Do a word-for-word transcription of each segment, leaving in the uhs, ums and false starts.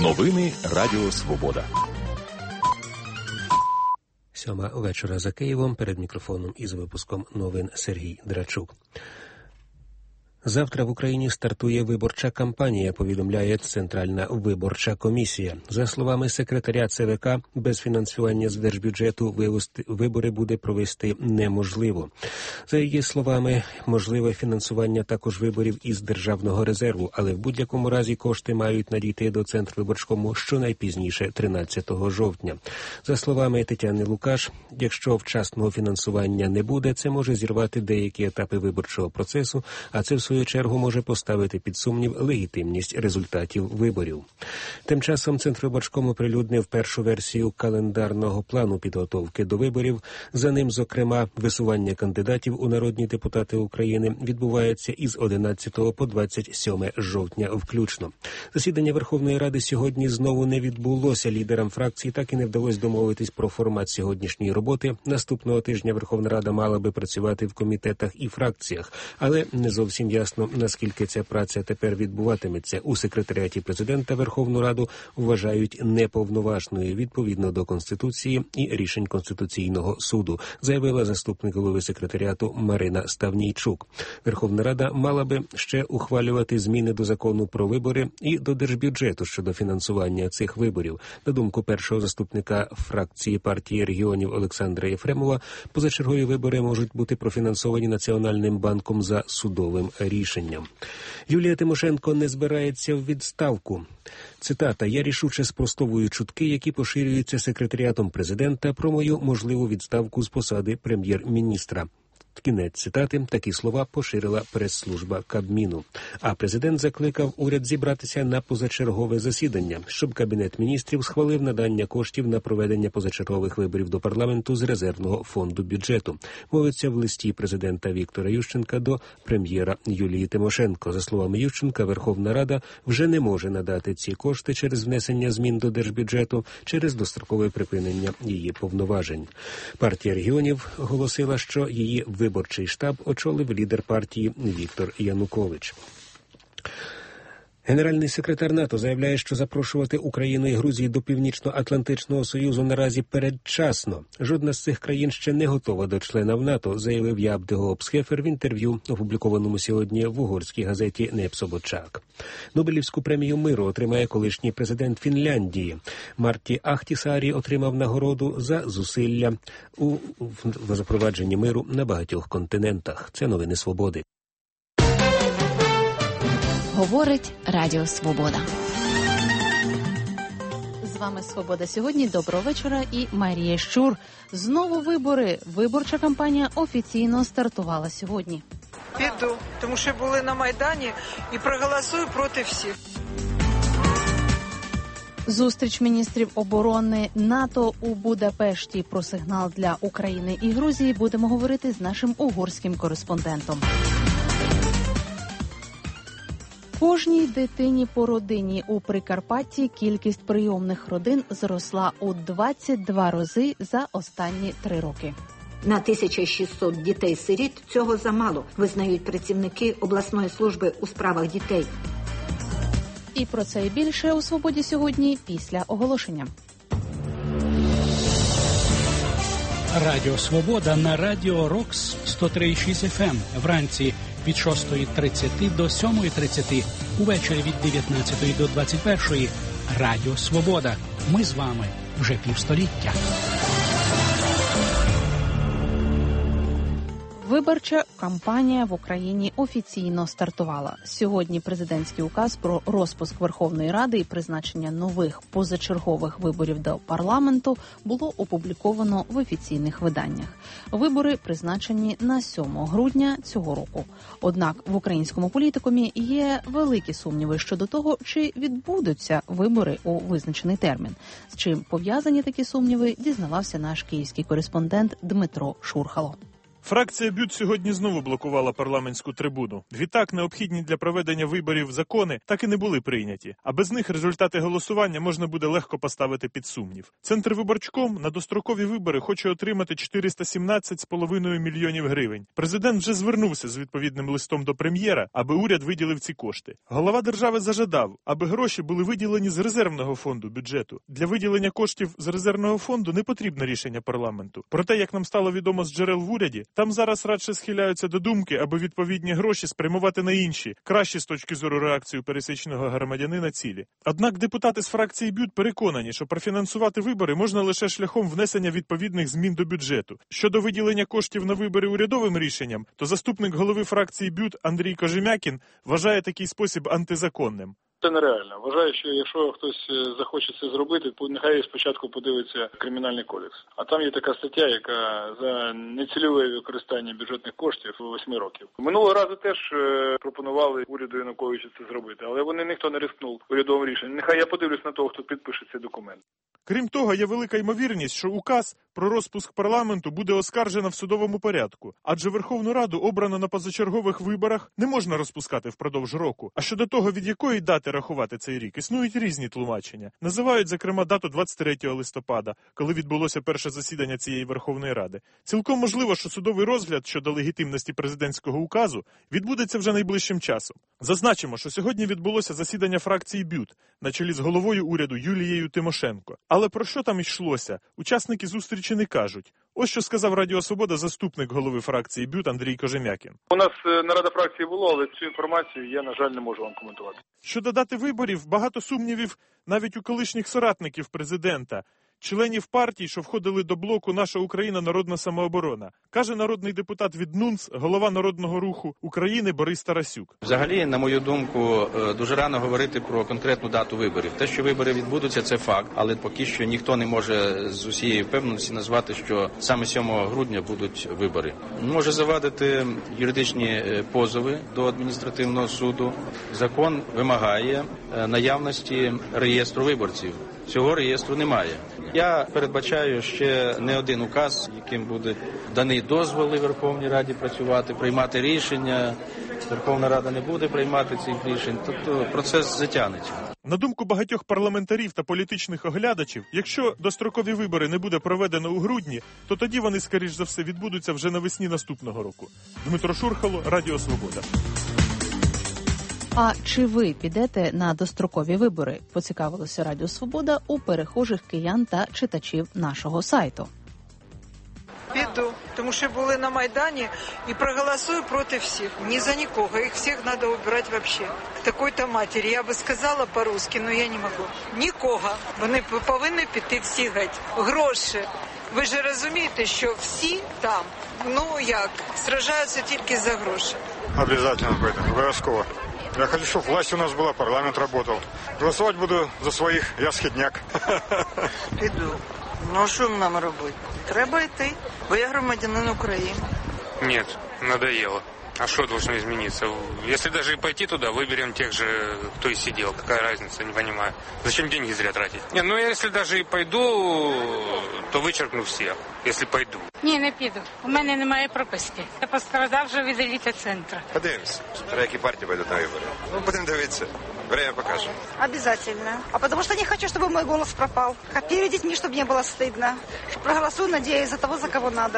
Новини Радіо Свобода. Сьома вечора за Києвом. Перед мікрофоном із випуском новин Сергій Драчук. Завтра в Україні стартує виборча кампанія, повідомляє Центральна виборча комісія. За словами секретаря ЦВК, без фінансування з держбюджету вивести, вибори буде провести неможливо. За її словами, можливе фінансування також виборів із державного резерву, але в будь-якому разі кошти мають надійти до Центрвиборчкому щонайпізніше тринадцятого жовтня. За словами Тетяни Лукаш, якщо вчасного фінансування не буде, це може зірвати деякі етапи виборчого процесу, а це в свою В свою чергу може поставити під сумнів легітимність результатів виборів. Тим часом Центрвиборчком оприлюднив першу версію календарного плану підготовки до виборів. За ним, зокрема, висування кандидатів у народні депутати України відбувається із одинадцятого по двадцять сьоме жовтня включно. Засідання Верховної Ради сьогодні знову не відбулося. Лідерам фракцій так і не вдалося домовитись про формат сьогоднішньої роботи. Наступного тижня Верховна Рада мала би працювати в комітетах і фракціях, але не зовсім ясно, наскільки ця праця тепер відбуватиметься. У секретаріаті президента Верховну Раду вважають неповноважною відповідно до Конституції і рішень Конституційного суду, заявила заступник голови секретаріату Марина Ставнійчук. Верховна Рада мала би ще ухвалювати зміни до закону про вибори і до держбюджету щодо фінансування цих виборів. На думку першого заступника фракції партії регіонів Олександра Єфремова, позачергові вибори можуть бути профінансовані Національним банком за судовим рішенням. Юлія Тимошенко не збирається в відставку. Цитата: «Я рішуче спростовую чутки, які поширюються секретаріатом президента про мою можливу відставку з посади прем'єр-міністра». Кінець цитати. Такі слова поширила прес-служба Кабміну. А президент закликав уряд зібратися на позачергове засідання, щоб Кабінет міністрів схвалив надання коштів на проведення позачергових виборів до парламенту з резервного фонду бюджету. Мовиться в листі президента Віктора Ющенка до прем'єра Юлії Тимошенко. За словами Ющенка, Верховна Рада вже не може надати ці кошти через внесення змін до держбюджету, через дострокове припинення її повноважень. Партія регіонів оголосила, що її виборчий штаб очолив лідер партії Віктор Янукович. Генеральний секретар НАТО заявляє, що запрошувати Україну і Грузію до Північно-Атлантичного Союзу наразі передчасно. Жодна з цих країн ще не готова до члена в НАТО, заявив Яап де Гоопсхефер в інтерв'ю, опублікованому сьогодні в угорській газеті «Непсободчак». Нобелівську премію миру отримає колишній президент Фінляндії. Марті Ахтісарі отримав нагороду за зусилля у запровадженні миру на багатьох континентах. Це новини Свободи. Говорить Радіо Свобода. З вами Свобода сьогодні. Доброго вечора і Марія Щур. Знову вибори. Виборча кампанія офіційно стартувала сьогодні. Піду, тому що були на Майдані і проголосую проти всіх. Зустріч міністрів оборони НАТО у Будапешті. Про сигнал для України і Грузії будемо говорити з нашим угорським кореспондентом. Кожній дитині по родині у Прикарпатті кількість прийомних родин зросла у двадцять два рази за останні три роки. На тисячу шістсот дітей-сиріт цього замало, визнають працівники обласної служби у справах дітей. І про це і більше у «Свободі» сьогодні після оголошення. Радіо Свобода на Радіо Рокс сто три і шість еф ем вранці від шостої тридцять до сьомої тридцять, увечері від дев'ятнадцятої до двадцять першої. Радіо Свобода. Ми з вами вже півстоліття. Виборча кампанія в Україні офіційно стартувала. Сьогодні президентський указ про розпуск Верховної Ради і призначення нових позачергових виборів до парламенту було опубліковано в офіційних виданнях. Вибори призначені на сьомого грудня цього року. Однак в українському політикумі є великі сумніви щодо того, чи відбудуться вибори у визначений термін. З чим пов'язані такі сумніви, дізнавався наш київський кореспондент Дмитро Шурхало. Фракція БЮТ сьогодні знову блокувала парламентську трибуну. Відтак, необхідні для проведення виборів закони так і не були прийняті, а без них результати голосування можна буде легко поставити під сумнів. Центрвиборчком на дострокові вибори хоче отримати чотириста сімнадцять з половиною мільйонів гривень. Президент вже звернувся з відповідним листом до прем'єра, аби уряд виділив ці кошти. Голова держави зажадав, аби гроші були виділені з резервного фонду бюджету. Для виділення коштів з резервного фонду не потрібно рішення парламенту. Проте, як нам стало відомо з джерел в уряді, там зараз радше схиляються до думки, аби відповідні гроші спрямувати на інші, кращі з точки зору реакції пересічного громадянина цілі. Однак депутати з фракції БЮТ переконані, що профінансувати вибори можна лише шляхом внесення відповідних змін до бюджету. Щодо виділення коштів на вибори урядовим рішенням, то заступник голови фракції БЮТ Андрій Кожем'якін вважає такий спосіб антизаконним. Це нереально. Вважаю, що якщо хтось захоче це зробити, нехай спочатку подивиться Кримінальний кодекс. А там є така стаття, яка за нецільове використання бюджетних коштів восьми років. Минулого разу теж пропонували уряду Януковича це зробити, але вони ніхто не рискнув урядовим рішенням. Нехай я подивлюсь на того, хто підпише цей документ. Крім того, є велика ймовірність, що указ про розпуск парламенту буде оскаржено в судовому порядку, адже Верховну Раду обрано на позачергових виборах не можна розпускати впродовж року. А щодо того, від якої дати рахувати цей рік, існують різні тлумачення. Називають, зокрема, дату двадцять третього листопада, коли відбулося перше засідання цієї Верховної Ради. Цілком можливо, що судовий розгляд щодо легітимності президентського указу відбудеться вже найближчим часом. Зазначимо, що сьогодні відбулося засідання фракції БЮТ на чолі з головою уряду Юлією Тимошенко. Але про що там йшлося, учасники зустрічі не кажуть. Ось що сказав Радіо Свобода заступник голови фракції БЮТ Андрій Кожем'якін. У нас нарада фракції було, але цю інформацію я, на жаль, не можу вам коментувати. Щодо дати виборів, багато сумнівів навіть у колишніх соратників президента, членів партій, що входили до блоку «Наша Україна. Народна самооборона», каже народний депутат від НУНС, голова Народного руху України Борис Тарасюк. Взагалі, на мою думку, дуже рано говорити про конкретну дату виборів. Те, що вибори відбудуться, це факт, але поки що ніхто не може з усієї впевненості назвати, що саме сьомого грудня будуть вибори. Може завадити юридичні позови до адміністративного суду. Закон вимагає наявності реєстру виборців. Цього реєстру немає. Я передбачаю ще не один указ, яким буде даний дозволи Верховній Раді працювати, приймати рішення. Верховна Рада не буде приймати цих рішень, тобто процес затягнеться. На думку багатьох парламентарів та політичних оглядачів, якщо дострокові вибори не буде проведено у грудні, то тоді вони, скоріш за все, відбудуться вже навесні наступного року. Дмитро Шурхало, Радіо Свобода. А чи ви підете на дострокові вибори? Поцікавилося Радіо Свобода у перехожих киян та читачів нашого сайту. Піду, тому що були на Майдані і проголосую проти всіх. Ні за нікого, їх всіх треба обирати взагалі. Такої-то матері, я би сказала по-русски, але я не можу. Нікого. Вони повинні піти всі геть. Гроші. Ви ж розумієте, що всі там, ну як, сражаються тільки за гроші. Обов'язково пойду, обов'язково. Я хочу, чтобы власть у нас была, парламент работал. Голосовать буду за своих, я східняк. Піду. Ну, що нам робити? Треба йти, бо я громадянин України. Нет, надоело. А что должно измениться? Если даже и пойти туда, выберем тех же, кто и сидел. Какая разница, не понимаю. Зачем деньги зря тратить? Не, ну если даже и пойду, то вичеркну всіх, якщо пойду. Ні, не піду. У мене немає прописки. Я постраждав вже від еліти-центру. Подивимось, про які партії пойдуть на вибори. Ну, будемо дивитися. Время покажет. Обязательно. А потому что не хочу, чтобы мой голос пропал. А перед детьми, чтобы не было стыдно. Проголосую, надеюсь, за того, за кого надо.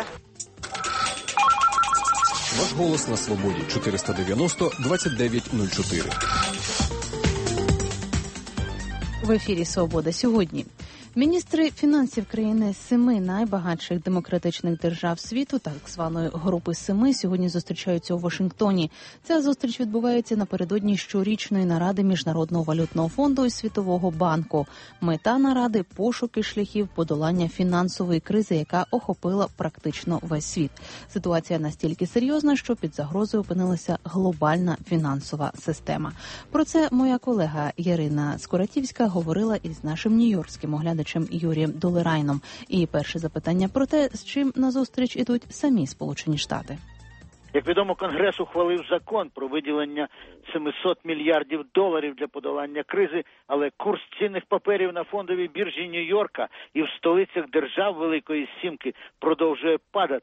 Ваш голос на свободі. чотириста дев'яносто двадцять дев'ять нуль чотири. В ефірі «Свобода» сьогодні. Міністри фінансів країни семи найбагатших демократичних держав світу, так званої групи семи, сьогодні зустрічаються у Вашингтоні. Ця зустріч відбувається напередодні щорічної наради Міжнародного валютного фонду і Світового банку. Мета наради – пошуки шляхів подолання фінансової кризи, яка охопила практично весь світ. Ситуація настільки серйозна, що під загрозою опинилася глобальна фінансова система. Про це моя колега Ярина Скоратівська говорила із нашим нью-йоркським оглядачем Юрієм Долерайном. І перше запитання про те, з чим назустріч ідуть самі Сполучені Штати. Як відомо, Конгрес ухвалив закон про виділення сімсот мільярдів доларів для подолання кризи, але курс цінних паперів на фондовій біржі Нью-Йорка і в столицях держав Великої Сімки продовжує падати.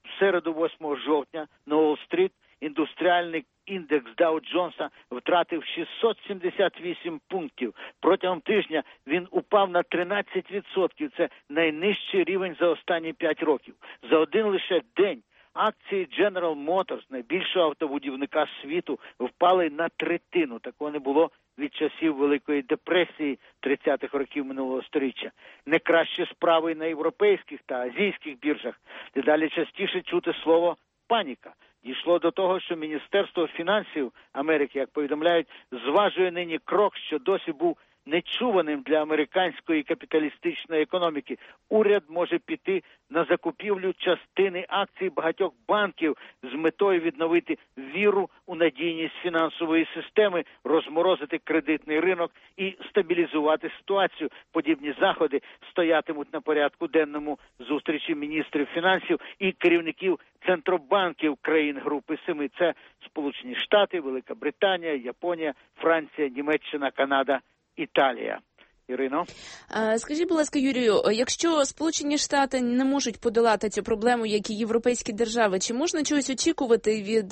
В середу, восьмого жовтня, на Уолл-стріт індустріальний індекс Дау Джонса втратив шістсот сімдесят вісім пунктів. Протягом тижня він упав на тринадцять відсотків. Це найнижчий рівень за останні п'ять років. За один лише день акції General Motors, найбільшого автобудівника світу, впали на третину. Такого не було від часів Великої депресії тридцятих років минулого сторіччя. Не кращі справи на європейських та азійських біржах. Дедалі частіше чути слово «паніка». Дійшло до того, що Міністерство фінансів Америки, як повідомляють, зважує нині крок, що досі був нечуваним для американської капіталістичної економіки. Уряд може піти на закупівлю частини акцій багатьох банків з метою відновити віру у надійність фінансової системи, розморозити кредитний ринок і стабілізувати ситуацію. Подібні заходи стоятимуть на порядку денному зустрічі міністрів фінансів і керівників центробанків країн Групи Семи. Це Сполучені Штати, Велика Британія, Японія, Франція, Німеччина, Канада, Італія. Ірино? Скажіть, будь ласка, Юрію, якщо Сполучені Штати не можуть подолати цю проблему, як і європейські держави, чи можна чогось очікувати від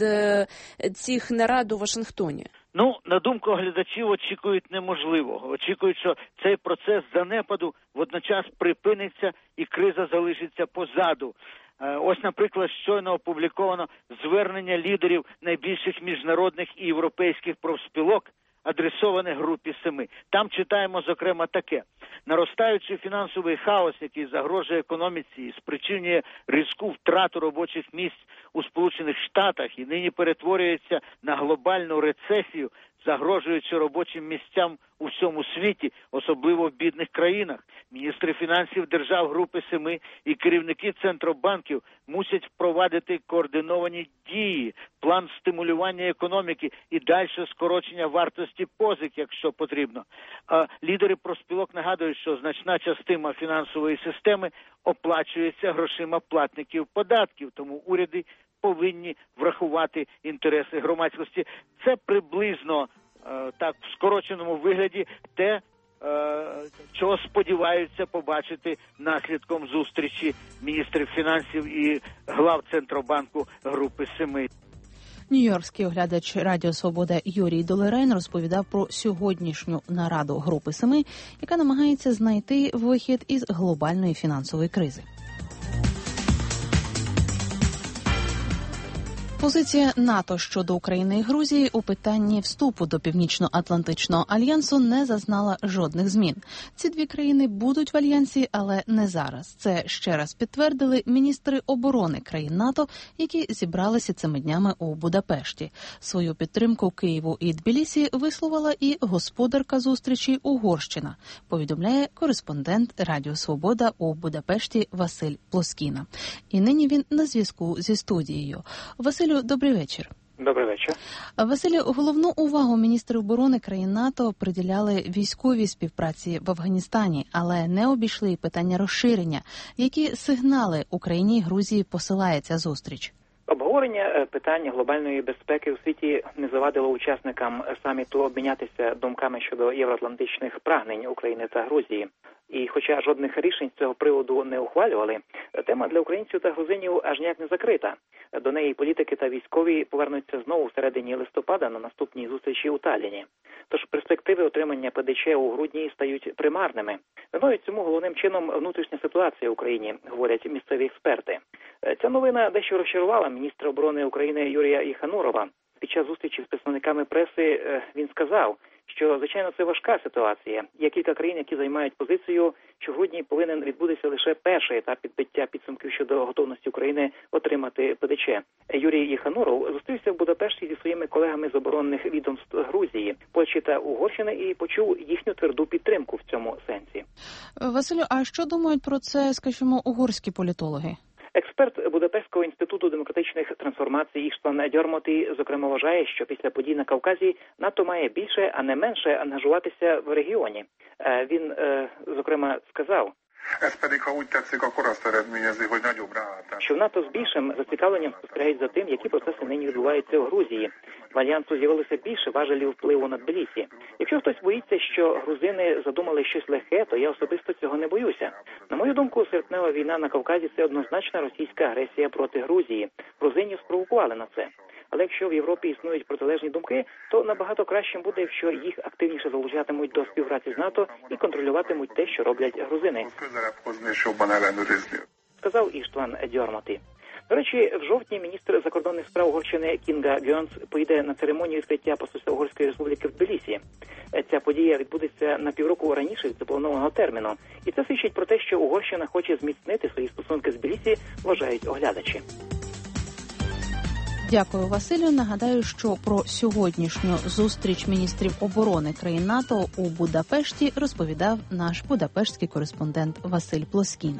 цих нарад у Вашингтоні? Ну, на думку глядачів, очікують неможливого. Очікують, що цей процес занепаду водночас припиниться і криза залишиться позаду. Ось, наприклад, щойно опубліковано звернення лідерів найбільших міжнародних і європейських профспілок, адресоване Групі Семи. Там читаємо, зокрема, таке. Наростаючий фінансовий хаос, який загрожує економіці і спричинює різку втрату робочих місць у Сполучених Штатах і нині перетворюється на глобальну рецесію, загрожуючи робочим місцям у всьому світі, особливо в бідних країнах. Міністри фінансів держав Групи Семи і керівники центробанків мусять впровадити координовані дії, план стимулювання економіки і дальше скорочення вартості позик, якщо потрібно. А лідери профспілок нагадують, що значна частина фінансової системи оплачується грошима платників податків, тому уряди повинні врахувати інтереси громадськості. Це приблизно е, так в скороченому вигляді те, е, чого сподіваються побачити наслідком зустрічі міністрів фінансів і глав Центробанку Групи Семи. Нью-Йоркський оглядач Радіо Свобода Юрій Долерейн розповідав про сьогоднішню нараду Групи Семи, яка намагається знайти вихід із глобальної фінансової кризи. Позиція НАТО щодо України і Грузії у питанні вступу до Північно-Атлантичного альянсу не зазнала жодних змін. Ці дві країни будуть в альянсі, але не зараз. Це ще раз підтвердили міністри оборони країн НАТО, які зібралися цими днями у Будапешті. Свою підтримку Києву і Тбілісі висловила і господарка зустрічі Угорщина, повідомляє кореспондент Радіо Свобода у Будапешті Василь Плоскіна. І нині він на зв'язку зі студією. Василю, добрий вечір. Добрий вечір. Василю, головну увагу міністри оборони країн НАТО приділяли військовій співпраці в Афганістані, але не обійшли і питання розширення. Які сигнали Україні і Грузії посилає ця зустріч? Обговорення питання глобальної безпеки у світі не завадило учасникам саміту обмінятися думками щодо євроатлантичних прагнень України та Грузії. І хоча жодних рішень з цього приводу не ухвалювали, тема для українців та грузинів аж ніяк не закрита. До неї політики та військові повернуться знову в середині листопада на наступній зустрічі у Талліні. Тож перспективи отримання ПДЧ у грудні стають примарними. Виною цьому головним чином внутрішня ситуація в Україні, говорять місцеві експерти. Ця новина дещо розчарувала міністра оборони України Юрія Єханурова. Під час зустрічі з представниками преси він сказав, що, звичайно, це важка ситуація. Є кілька країн, які займають позицію, що в грудні повинен відбутися лише перший етап підбиття підсумків щодо готовності України отримати ПДЧ. Юрій Єхануров зустрівся в Будапешті зі своїми колегами з оборонних відомств Грузії, Польщі та Угорщини і почув їхню тверду підтримку в цьому сенсі. Василю, а що думають про це, скажімо, угорські політологи? Експерт Будапештського інституту демократичних трансформацій Іштван Дьормоті, зокрема, вважає, що після подій на Кавказі НАТО має більше, а не менше ангажуватися в регіоні. Він, зокрема, сказав, що в НАТО з більшим зацікавленням спостерігають за тим, які процеси нині відбуваються в Грузії. в альянсу з'явилося більше важелів впливу на Тбілісі. Якщо хтось боїться, що грузини задумали щось легке, то я особисто цього не боюся. На мою думку, серпнева війна на Кавказі – це однозначна російська агресія проти Грузії. Грузинів спровокували на це. Але якщо в Європі існують протилежні думки, то набагато кращим буде, якщо їх активніше залучатимуть до співпраці з НАТО і контролюватимуть те, що роблять грузини. Сказав Іштван Дьормати. До речі, в жовтні міністр закордонних справ Угорщини Кінга Гьонс поїде на церемонію відкриття посольства Угорської республіки в Тбілісі. Ця подія відбудеться на півроку раніше від запланованого терміну. І це свідчить про те, що Угорщина хоче зміцнити свої стосунки з Тбілісі, вважають оглядачі. Дякую, Василю. Нагадаю, що про сьогоднішню зустріч міністрів оборони країн НАТО у Будапешті розповідав наш будапештський кореспондент Василь Плоскіна.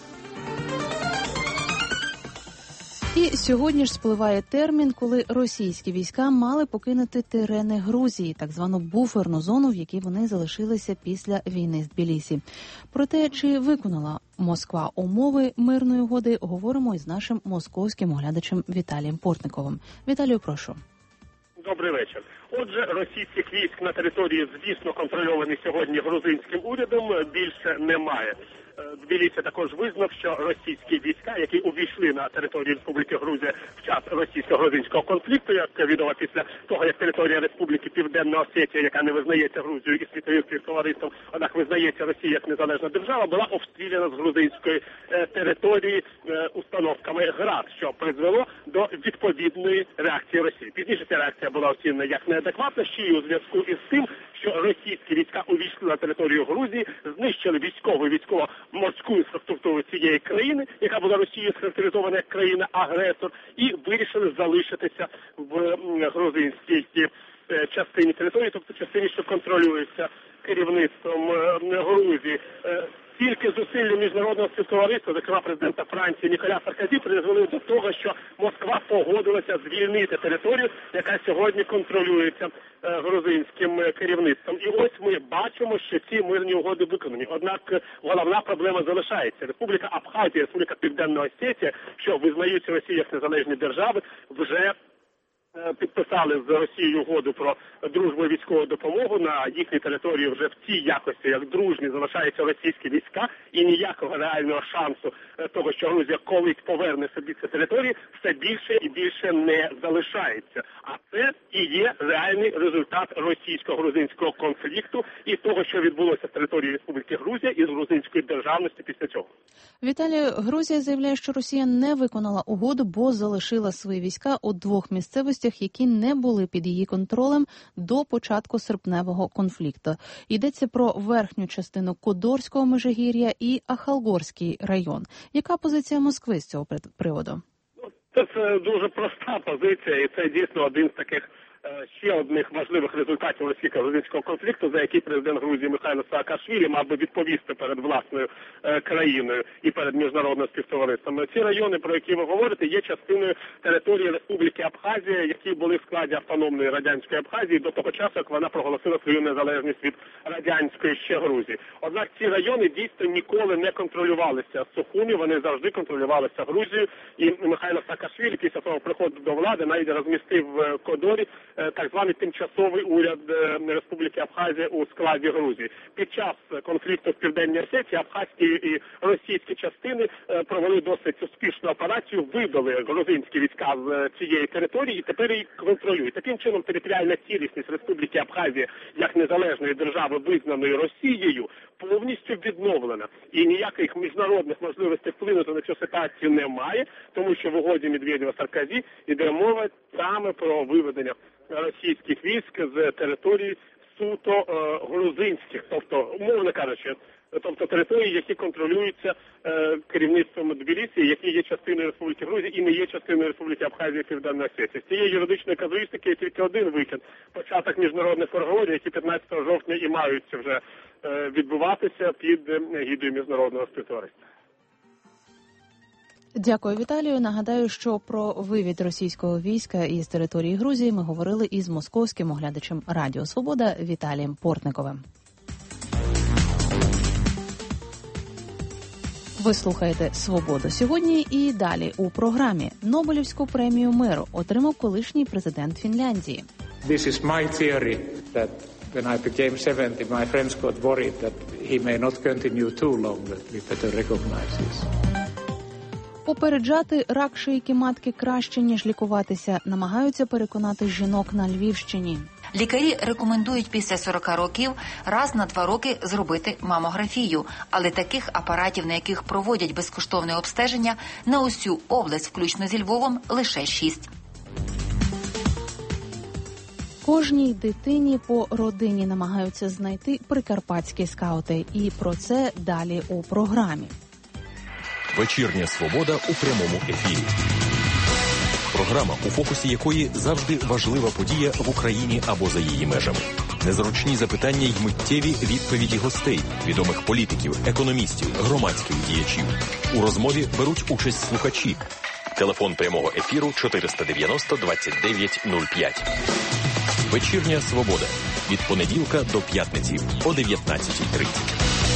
І сьогодні ж спливає термін, коли російські війська мали покинути терени Грузії, так звану буферну зону, в якій вони залишилися після війни з Тбілісі. Про те, чи виконала Москва умови мирної угоди, говоримо із нашим московським оглядачем Віталієм Портниковим. Віталію, прошу. Добрий вечір. Отже, російських військ на території, звісно, контрольованих сьогодні грузинським урядом, більше немає. Тбілісі також визнав, що російські війська, які увійшли на територію Республіки Грузія в час російсько-грузинського конфлікту, як відомо після того, як територія Республіки Південна Осетія, яка не визнається Грузією і світовим співтовариством, однак визнається Росія як незалежна держава, була обстріляна з грузинської е, території е, установками ГРАД, що призвело до відповідної реакції Росії. Пізніше ця реакція була оцінена як неадекватна, ще й у зв'язку із тим, що російські війська увійшли на територію Грузії, знищили військову військово морську інфраструктуру цієї країни, яка була Росією схарактеризована як країна-агресор, і вирішили залишитися в грузинській частині території, тобто частині, що контролюється керівництвом Грузії. Тільки зусилля міжнародного співтовариства, зокрема президента Франції Ніколя Саркозі, призвели до того, що Москва погодилася звільнити територію, яка сьогодні контролюється е, грузинським керівництвом. І ось ми бачимо, що ці мирні угоди виконані. Однак головна проблема залишається. Республіка Абхазія, Республіка Південна Осетія, що визнаються Росією як незалежні держави, вже підписали з Росією угоду про дружбу і військову допомогу. На їхній території вже в цій якості, як дружні, залишаються російські війська, і ніякого реального шансу того, що Грузія колись поверне собі ці території, все більше і більше не залишається. А це і є реальний результат російсько-грузинського конфлікту і того, що відбулося з території Республіки Грузія і з грузинської державності після цього. Віталію, Грузія заявляє, що Росія не виконала угоду, бо залишила свої війська у двох місцевостях, які не були під її контролем до початку серпневого конфлікту. Йдеться про верхню частину Кодорського межигір'я і Ахалгорський район. Яка позиція Москви з цього приводу? Це, це дуже проста позиція, і це дійсно один з таких ще одних важливих результатів російсько-грузинського конфлікту, за який президент Грузії Михайло Саакашвілі мав би відповісти перед власною е, країною і перед міжнародним співтовариством. Ці райони, про які ви говорите, є частиною території Республіки Абхазія, які були в складі автономної радянської Абхазії до того часу, як вона проголосила свою незалежність від радянської ще Грузії. Однак ці райони дійсно ніколи не контролювалися Сухумі, вони завжди контролювалися Грузією, і Михайло Саакашвілі після свого приходу до влади навіть розмістив в Кодорі так званий тимчасовий уряд Республіки Абхазія у складі Грузії. Під час конфлікту в Південній Осетії абхазькі і російські частини провели досить успішну операцію, вибили грузинські війська з цієї території і тепер їх контролюють. Таким чином територіальна цілісність Республіки Абхазія як незалежної держави, визнаної Росією, повністю відновлена. І ніяких міжнародних можливостей вплинути на цю ситуацію немає, тому що в угоді Медведєва-Саркозі йде мова саме про виведення російських військ з території суто е, грузинських, тобто, умовно кажучи, тобто території, які контролюються е, керівництвом Тбілісі, які є частиною Республіки Грузії і не є частиною Республіки Абхазія і Південної Осетії. З цієї юридичної казуїстики є тільки один вихід – початок міжнародних переговорів, які п'ятнадцятого жовтня і мають вже е, відбуватися під гідою міжнародного співтовариства. Дякую, Віталію. Нагадаю, що про вивід російського війська із території Грузії ми говорили із московським оглядачем Радіо Свобода Віталієм Портниковим. Ви слухаєте «Свободу сьогодні» і далі у програмі. Нобелівську премію миру отримав колишній президент Фінляндії. This is my theory that when I became seventy, my friends got worried that he may not continue too long, that we better recognize this. Попереджати рак шийки матки краще, ніж лікуватися, намагаються переконати жінок на Львівщині. Лікарі рекомендують після сорока років раз на два роки зробити мамографію, але таких апаратів, на яких проводять безкоштовне обстеження, на усю область, включно зі Львовом, лише шість. Кожній дитині по родині намагаються знайти прикарпатські скаути. І про це далі у програмі. Вечірня «Свобода» у прямому ефірі. Програма, у фокусі якої завжди важлива подія в Україні або за її межами. Незручні запитання й миттєві відповіді гостей, відомих політиків, економістів, громадських діячів. У розмові беруть участь слухачі. Телефон прямого ефіру чотириста дев'яносто двадцять дев'ять нуль п'ять. Вечірня «Свобода» від понеділка до п'ятниці о дев'ятнадцятій тридцять.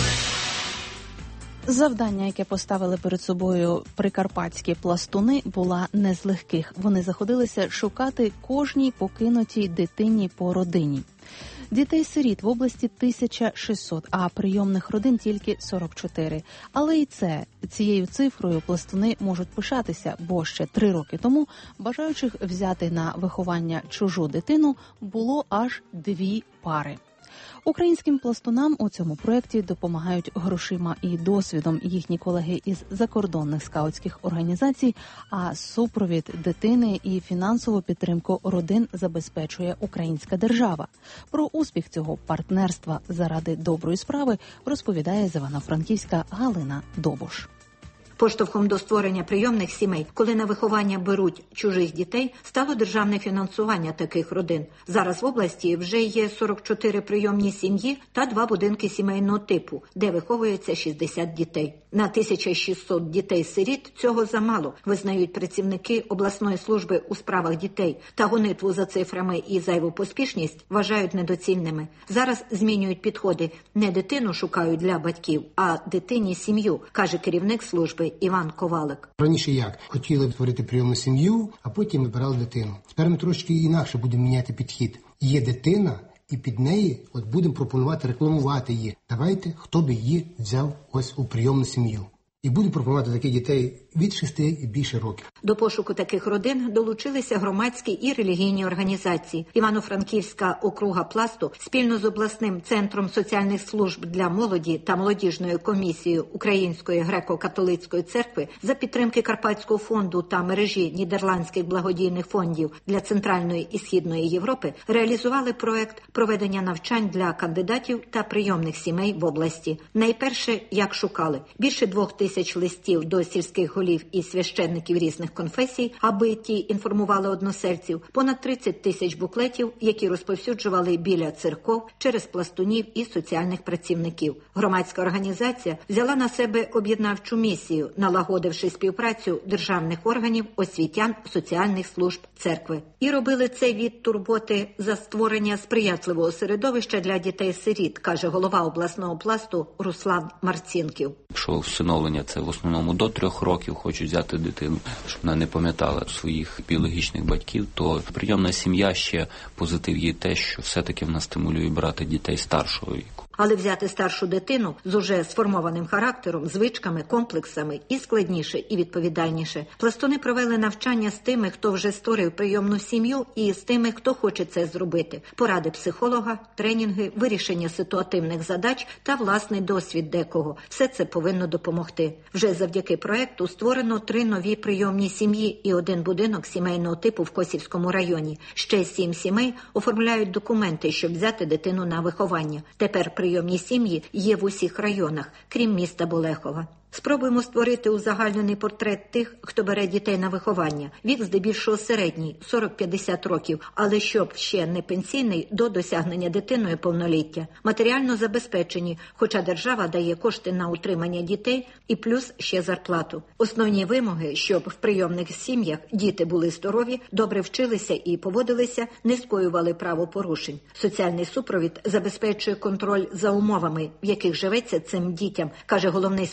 Завдання, яке поставили перед собою прикарпатські пластуни, була не з легких. Вони заходилися шукати кожній покинутій дитині по родині. Дітей-сиріт в області тисяча шістсот, а прийомних родин тільки сорок чотири. Але і це, цією цифрою пластуни можуть пишатися, бо ще три роки тому бажаючих взяти на виховання чужу дитину було аж дві пари. Українським пластунам у цьому проєкті допомагають грошима і досвідом їхні колеги із закордонних скаутських організацій, а супровід дитини і фінансову підтримку родин забезпечує українська держава. Про успіх цього партнерства заради доброї справи розповідає з Івано-Франківська Галина Добуш. Поштовхом до створення прийомних сімей, коли на виховання беруть чужих дітей, стало державне фінансування таких родин. Зараз в області вже є сорок чотири прийомні сім'ї та два будинки сімейного типу, де виховується шістдесят дітей. На тисячу шістсот дітей-сиріт цього замало, визнають працівники обласної служби у справах дітей, та гонитву за цифрами і зайву поспішність вважають недоцільними. Зараз змінюють підходи. Не дитину шукають для батьків, а дитині сім'ю, каже керівник служби Іван Ковалик. Раніше як? Хотіли створити прийомну сім'ю, а потім вибирали дитину. Тепер ми трошки інакше будемо міняти підхід. Є дитина, і під неї от будемо пропонувати рекламувати її. Давайте, хто би її взяв ось у прийомну сім'ю. І будемо пропонувати таких дітей від шести і більше років. До пошуку таких родин долучилися громадські і релігійні організації. Івано-Франківська округа Пласту спільно з обласним центром соціальних служб для молоді та молодіжною комісією Української греко-католицької церкви за підтримки Карпатського фонду та мережі нідерландських благодійних фондів для Центральної і Східної Європи реалізували проект проведення навчань для кандидатів та прийомних сімей в області. Найперше, як шукали, більше двох тисяч листів до сільських голів і священників різних конфесій, аби ті інформували односельців, понад тридцять тисяч буклетів, які розповсюджували біля церков через пластунів і соціальних працівників. Громадська організація взяла на себе об'єднавчу місію, налагодивши співпрацю державних органів, освітян, соціальних служб церкви. І робили це від турботи за створення сприятливого середовища для дітей-сиріт, каже голова обласного пласту Руслан Марцінків. Якщо всиновлення це в основному до трьох років, хочуть взяти дитину, щоб вона не пам'ятала своїх біологічних батьків, то прийомна сім'я ще позитив є те, що все-таки вона стимулює брати дітей старшого віку. Але взяти старшу дитину з уже сформованим характером, звичками, комплексами і складніше, і відповідальніше. Пластуни провели навчання з тими, хто вже створив прийомну сім'ю, і з тими, хто хоче це зробити. Поради психолога, тренінги, вирішення ситуативних задач та власний досвід декого. Все це повинно допомогти. Вже завдяки проекту створено три нові прийомні сім'ї і один будинок сімейного типу в Косівському районі. Ще сім сімей оформляють документи, щоб взяти дитину на виховання. Тепер прийомні сім'ї є в усіх районах, крім міста Болехова. Спробуємо створити узагальнений портрет тих, хто бере дітей на виховання. Вік здебільшого середній – сорок-п'ятдесят років, але щоб ще не пенсійний до досягнення дитиною повноліття. Матеріально забезпечені, хоча держава дає кошти на утримання дітей і плюс ще зарплату. Основні вимоги, щоб в прийомних сім'ях діти були здорові, добре вчилися і поводилися, не скоювали правопорушень. Соціальний супровід забезпечує контроль за умовами, в яких живеться цим дітям, каже головний спеціаліст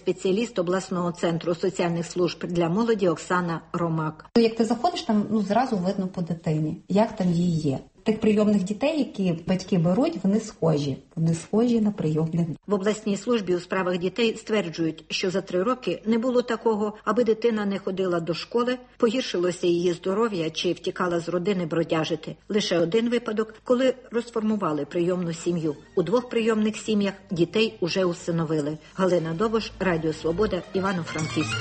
спеціаліст обласного центру соціальних служб для молоді Оксана Ромак. Як ти заходиш, там ну зразу видно по дитині, як там її є. Тих прийомних дітей, які батьки беруть, вони схожі. Вони схожі на прийомних. В обласній службі у справах дітей стверджують, що за три роки не було такого, аби дитина не ходила до школи, погіршилося її здоров'я чи втікала з родини бродяжити. Лише один випадок, коли розформували прийомну сім'ю. У двох прийомних сім'ях дітей уже усиновили. Галина Довош, Радіо Свобода, Івано-Франківськ.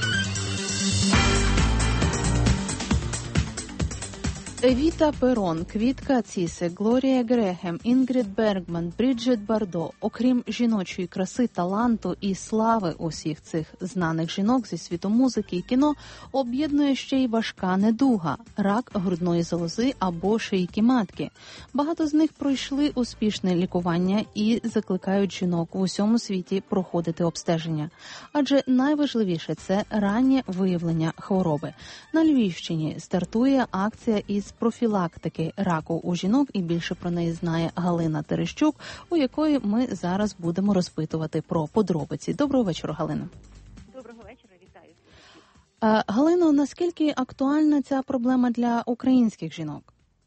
Евіта Перон, Квітка Цісе, Глорія Грехем, Інгрід Бергман, Бріджит Бардо. Окрім жіночої краси, таланту і слави усіх цих знаних жінок зі світу музики і кіно, об'єднує ще й важка недуга – рак грудної залози або шийки матки. Багато з них пройшли успішне лікування і закликають жінок в усьому світі проходити обстеження. Адже найважливіше – це раннє виявлення хвороби. На Львівщині стартує акція із профілактики раку у жінок, і більше про неї знає Галина Терещук, у якої ми зараз будемо розпитувати про подробиці. Доброго вечора, Галина. Доброго вечора, вітаю. Галино, наскільки актуальна ця проблема для українських жінок?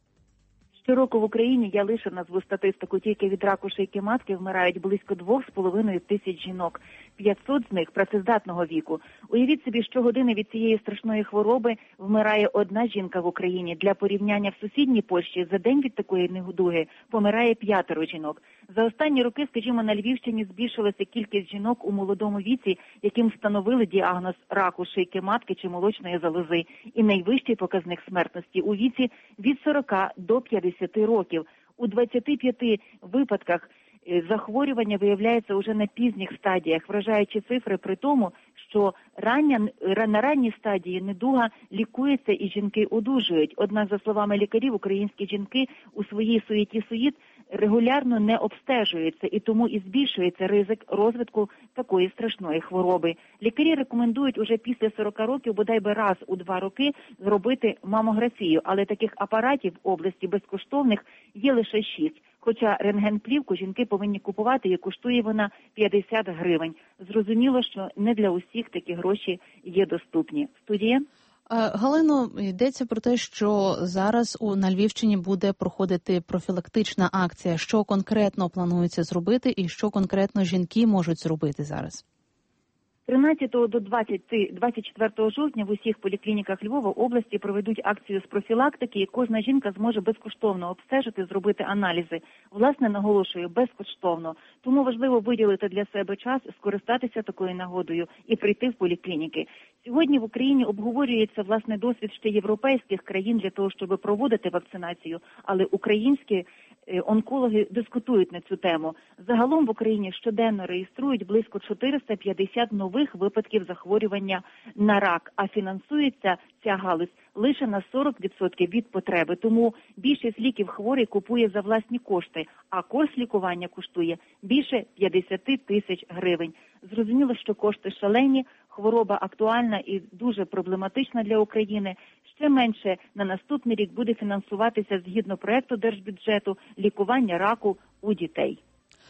Щороку в Україні, я лише назву статистику, тільки від раку шийки матки вмирають близько двох з половиною тисяч жінок. п'ятсот з них працездатного віку. Уявіть собі, щогодини від цієї страшної хвороби вмирає одна жінка в Україні. Для порівняння в сусідній Польщі за день від такої недуги помирає п'ятеро жінок. За останні роки, скажімо, на Львівщині збільшилася кількість жінок у молодому віці, яким встановили діагноз раку шийки матки чи молочної залози. І найвищий показник смертності у віці від сорока до п'ятдесяти років. У двадцяти п'яти випадках захворювання виявляється уже на пізніх стадіях, вражаючи цифри при тому, що рання, на ранній стадії недуга лікується і жінки одужують. Однак, за словами лікарів, українські жінки у своїй суєті-суїт регулярно не обстежуються, і тому і збільшується ризик розвитку такої страшної хвороби. Лікарі рекомендують уже після сорока років бодай би раз у два роки зробити мамографію, але таких апаратів в області безкоштовних є лише шість. Хоча рентгенплівку жінки повинні купувати, і коштує вона п'ятдесят гривень. Зрозуміло, що не для усіх такі гроші є доступні. Студія? Галино, йдеться про те, що зараз у на Львівщині буде проходити профілактична акція. Що конкретно планується зробити і що конкретно жінки можуть зробити зараз? тринадцятого до двадцять четвертого жовтня в усіх поліклініках Львова області проведуть акцію з профілактики, і кожна жінка зможе безкоштовно обстежити, зробити аналізи. Власне, наголошую, безкоштовно. Тому важливо виділити для себе час, скористатися такою нагодою і прийти в поліклініки. Сьогодні в Україні обговорюється, власне, досвід ще європейських країн для того, щоб проводити вакцинацію, але українські онкологи дискутують на цю тему. Загалом в Україні щоденно реєструють близько чотириста п'ятдесят нових випадків захворювання на рак, а фінансується ця галузь лише на сорок відсотків від потреби. Тому більшість ліків хворий купує за власні кошти, а курс лікування коштує більше п'ятдесят тисяч гривень. Зрозуміло, що кошти шалені, хвороба актуальна і дуже проблематична для України. Ще менше на наступний рік буде фінансуватися згідно проекту держбюджету лікування раку у дітей.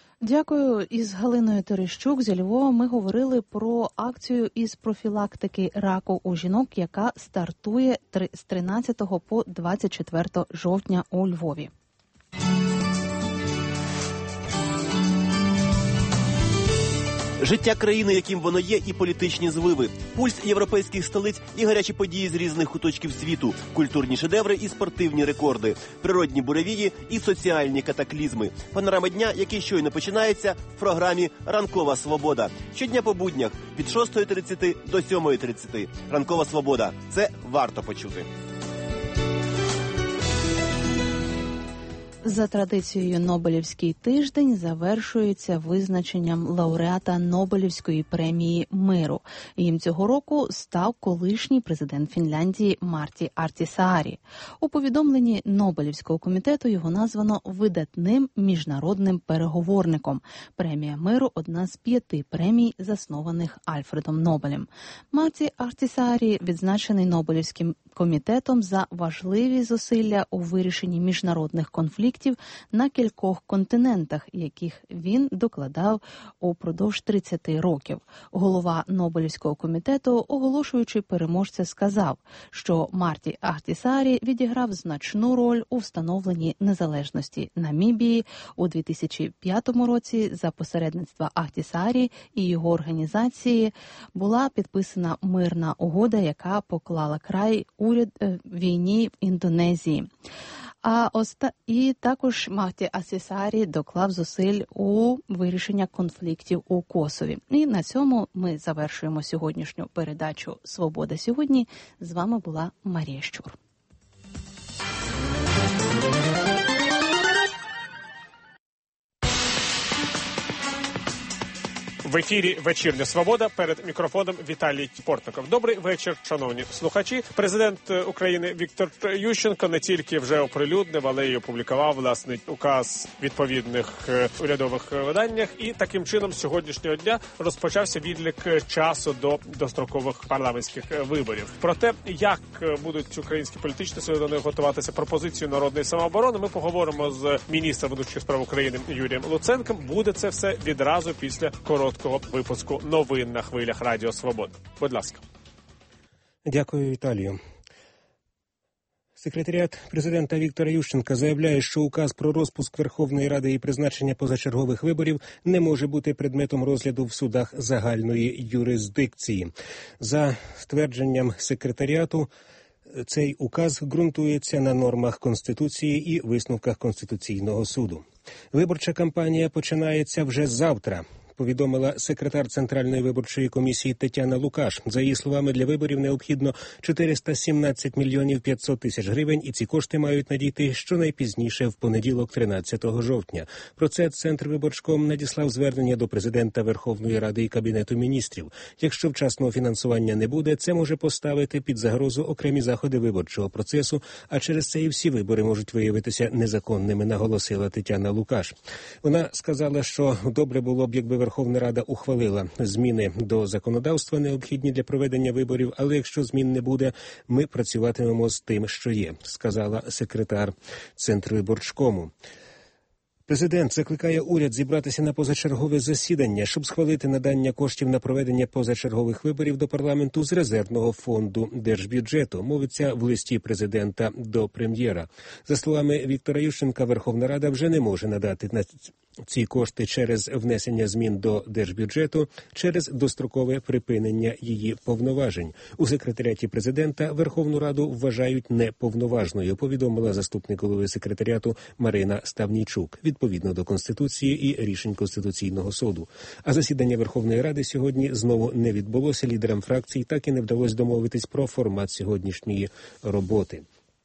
Дякую. Із Галиною Терещук зі Львова ми говорили про акцію із профілактики раку у жінок, яка стартує з тринадцятого по двадцять четверте жовтня у Львові. Життя країни, яким воно є, і політичні звиви. Пульс європейських столиць і гарячі події з різних куточків світу. Культурні шедеври і спортивні рекорди. Природні буревії і соціальні катаклізми. Панорама дня, який щойно починається в програмі «Ранкова свобода». Щодня по буднях від шостої тридцять до сьомої тридцять. «Ранкова свобода». Це варто почути. За традицією, Нобелівський тиждень завершується визначенням лауреата Нобелівської премії миру. Їм цього року став колишній президент Фінляндії Марті Ахтісарі. У повідомленні Нобелівського комітету його названо видатним міжнародним переговорником. Премія миру – одна з п'яти премій, заснованих Альфредом Нобелем. Марті Ахтісарі відзначений Нобелівським комітетом за важливі зусилля у вирішенні міжнародних конфліктів на кількох континентах, яких він докладав упродовж тридцяти років. Голова Нобелівського комітету, оголошуючи переможця, сказав, що Марті Ахтісарі відіграв значну роль у встановленні незалежності Намібії у дві тисячі п'ятому році. За посередництва Ахтісарі і його організації була підписана мирна угода, яка поклала край уряд е, війні в Індонезії. А оста... І також Марті Ахтісарі доклав зусиль у вирішення конфліктів у Косові. І на цьому ми завершуємо сьогоднішню передачу «Свобода сьогодні». З вами була Марія Щур. В ефірі «Вечірня Свобода», перед мікрофоном Віталій Портников. Добрий вечір, шановні слухачі. Президент України Віктор Ющенко не тільки вже оприлюднив, але й опублікував власний указ в відповідних урядових виданнях. І таким чином з сьогоднішнього дня розпочався відлік часу до дострокових парламентських виборів. Про те, як будуть українські політичні сили до них готуватися пропозицію народної самооборони, ми поговоримо з міністром внутрішніх справ України Юрієм Луценком. Буде це все відразу після короткого випуску новин на хвилях Радіо Свобода. Будь ласка. Дякую, Віталію. Секретаріат президента Віктора Ющенка заявляє, що указ про розпуск Верховної Ради і призначення позачергових виборів не може бути предметом розгляду в судах загальної юрисдикції. За ствердженням секретаріату, цей указ ґрунтується на нормах Конституції і висновках Конституційного суду. Виборча кампанія починається вже завтра, повідомила секретар Центральної виборчої комісії Тетяна Лукаш. За її словами, для виборів необхідно чотириста сімнадцять мільйонів п'ятсот тисяч гривень, і ці кошти мають надійти щонайпізніше в понеділок, тринадцятого жовтня. Про це Центрвиборчком надіслав звернення до президента Верховної Ради і Кабінету міністрів. Якщо вчасного фінансування не буде, це може поставити під загрозу окремі заходи виборчого процесу, а через це і всі вибори можуть виявитися незаконними, наголосила Тетяна Лукаш. Вона сказала, що добре було б, якби Верховна Рада ухвалила зміни до законодавства, необхідні для проведення виборів, але якщо змін не буде, ми працюватимемо з тим, що є, сказала секретар Центрвиборчкому. Президент закликає уряд зібратися на позачергове засідання, щоб схвалити надання коштів на проведення позачергових виборів до парламенту з резервного фонду держбюджету, мовиться в листі президента до прем'єра. За словами Віктора Ющенка, Верховна Рада вже не може надати на ці кошти через внесення змін до держбюджету, через дострокове припинення її повноважень. У секретаріаті президента Верховну Раду вважають неповноважною, повідомила заступник голови секретаріату Марина Ставнійчук, відповідно до Конституції і рішень Конституційного суду. А засідання Верховної Ради сьогодні знову не відбулося. Лідерам фракцій так і не вдалося домовитись про формат сьогоднішньої роботи.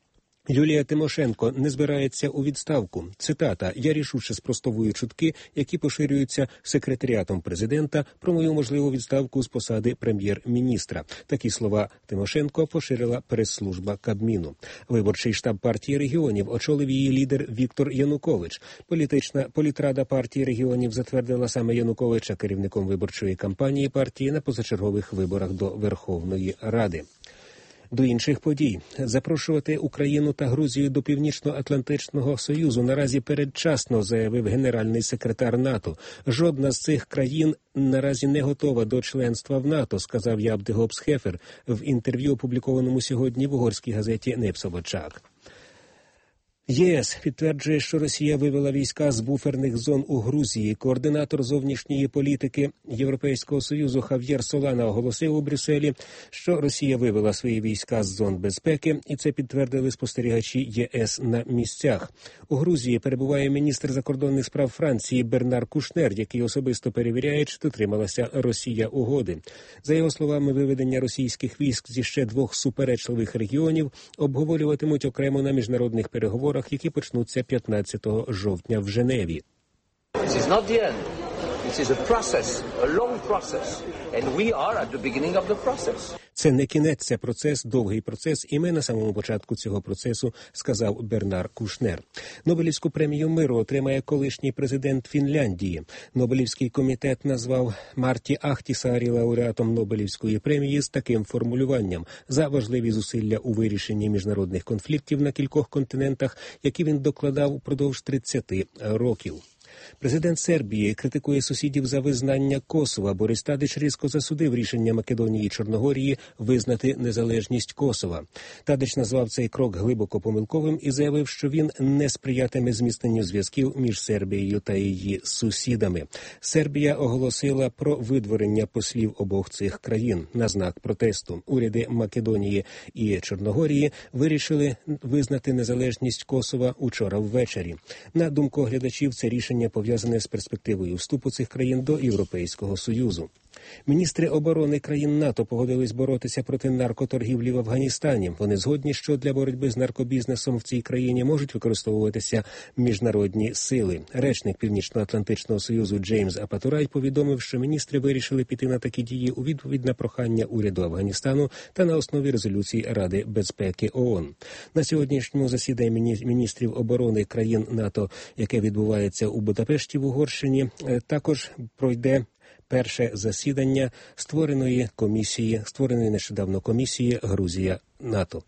Юлія Тимошенко не збирається у відставку. Цитата: «Я рішуче спростовую чутки, які поширюються секретаріатом президента про мою можливу відставку з посади прем'єр-міністра». Такі слова Тимошенко поширила прес-служба Кабміну. Виборчий штаб партії регіонів очолив її лідер Віктор Янукович. Політична політрада партії регіонів затвердила саме Януковича керівником виборчої кампанії партії на позачергових виборах до Верховної Ради. До інших подій. Запрошувати Україну та Грузію до Північно-Атлантичного Союзу наразі передчасно, заявив генеральний секретар НАТО. Жодна з цих країн наразі не готова до членства в НАТО, сказав Ябде Гобс-Хефер в інтерв'ю, опублікованому сьогодні в угорській газеті «Непсовочак». ЄС підтверджує, що Росія вивела війська з буферних зон у Грузії. Координатор зовнішньої політики Європейського Союзу Хав'єр Солана оголосив у Брюсселі, що Росія вивела свої війська з зон безпеки, і це підтвердили спостерігачі ЄС на місцях. У Грузії перебуває міністр закордонних справ Франції Бернар Кушнер, який особисто перевіряє, чи дотрималася Росія угоди. За його словами, виведення російських військ зі ще двох суперечливих регіонів обговорюватимуть окремо на міжнародних переговорах, які почнуться п'ятнадцятого жовтня в Женеві. Це не кінець, це процес, довгий процес, і ми на самому початку цього процесу, сказав Бернар Кушнер. Нобелівську премію миру отримає колишній президент Фінляндії. Нобелівський комітет назвав Марті Ахтісарі лауреатом Нобелівської премії з таким формулюванням: за важливі зусилля у вирішенні міжнародних конфліктів на кількох континентах, які він докладав упродовж тридцяти років. Президент Сербії критикує сусідів за визнання Косова. Борис Тадич різко засудив рішення Македонії і Чорногорії визнати незалежність Косова. Тадич назвав цей крок глибоко помилковим і заявив, що він не сприятиме зміцненню зв'язків між Сербією та її сусідами. Сербія оголосила про видворення послів обох цих країн на знак протесту. Уряди Македонії і Чорногорії вирішили визнати незалежність Косова учора ввечері. На думку глядачів, це рішення пов'язане з перспективою вступу цих країн до Європейського Союзу. Міністри оборони країн НАТО погодились боротися проти наркоторгівлі в Афганістані. Вони згодні, що для боротьби з наркобізнесом в цій країні можуть використовуватися міжнародні сили. Речник Північно-Атлантичного Союзу Джеймс Апатурай повідомив, що міністри вирішили піти на такі дії у відповідь на прохання уряду Афганістану та на основі резолюції Ради безпеки ООН. На сьогоднішньому засіданні міністрів оборони країн НАТО, яке відбувається у Будапешті в Угорщині, також пройде перше засідання створеної комісії, створеної нещодавно комісії Грузія-НАТО.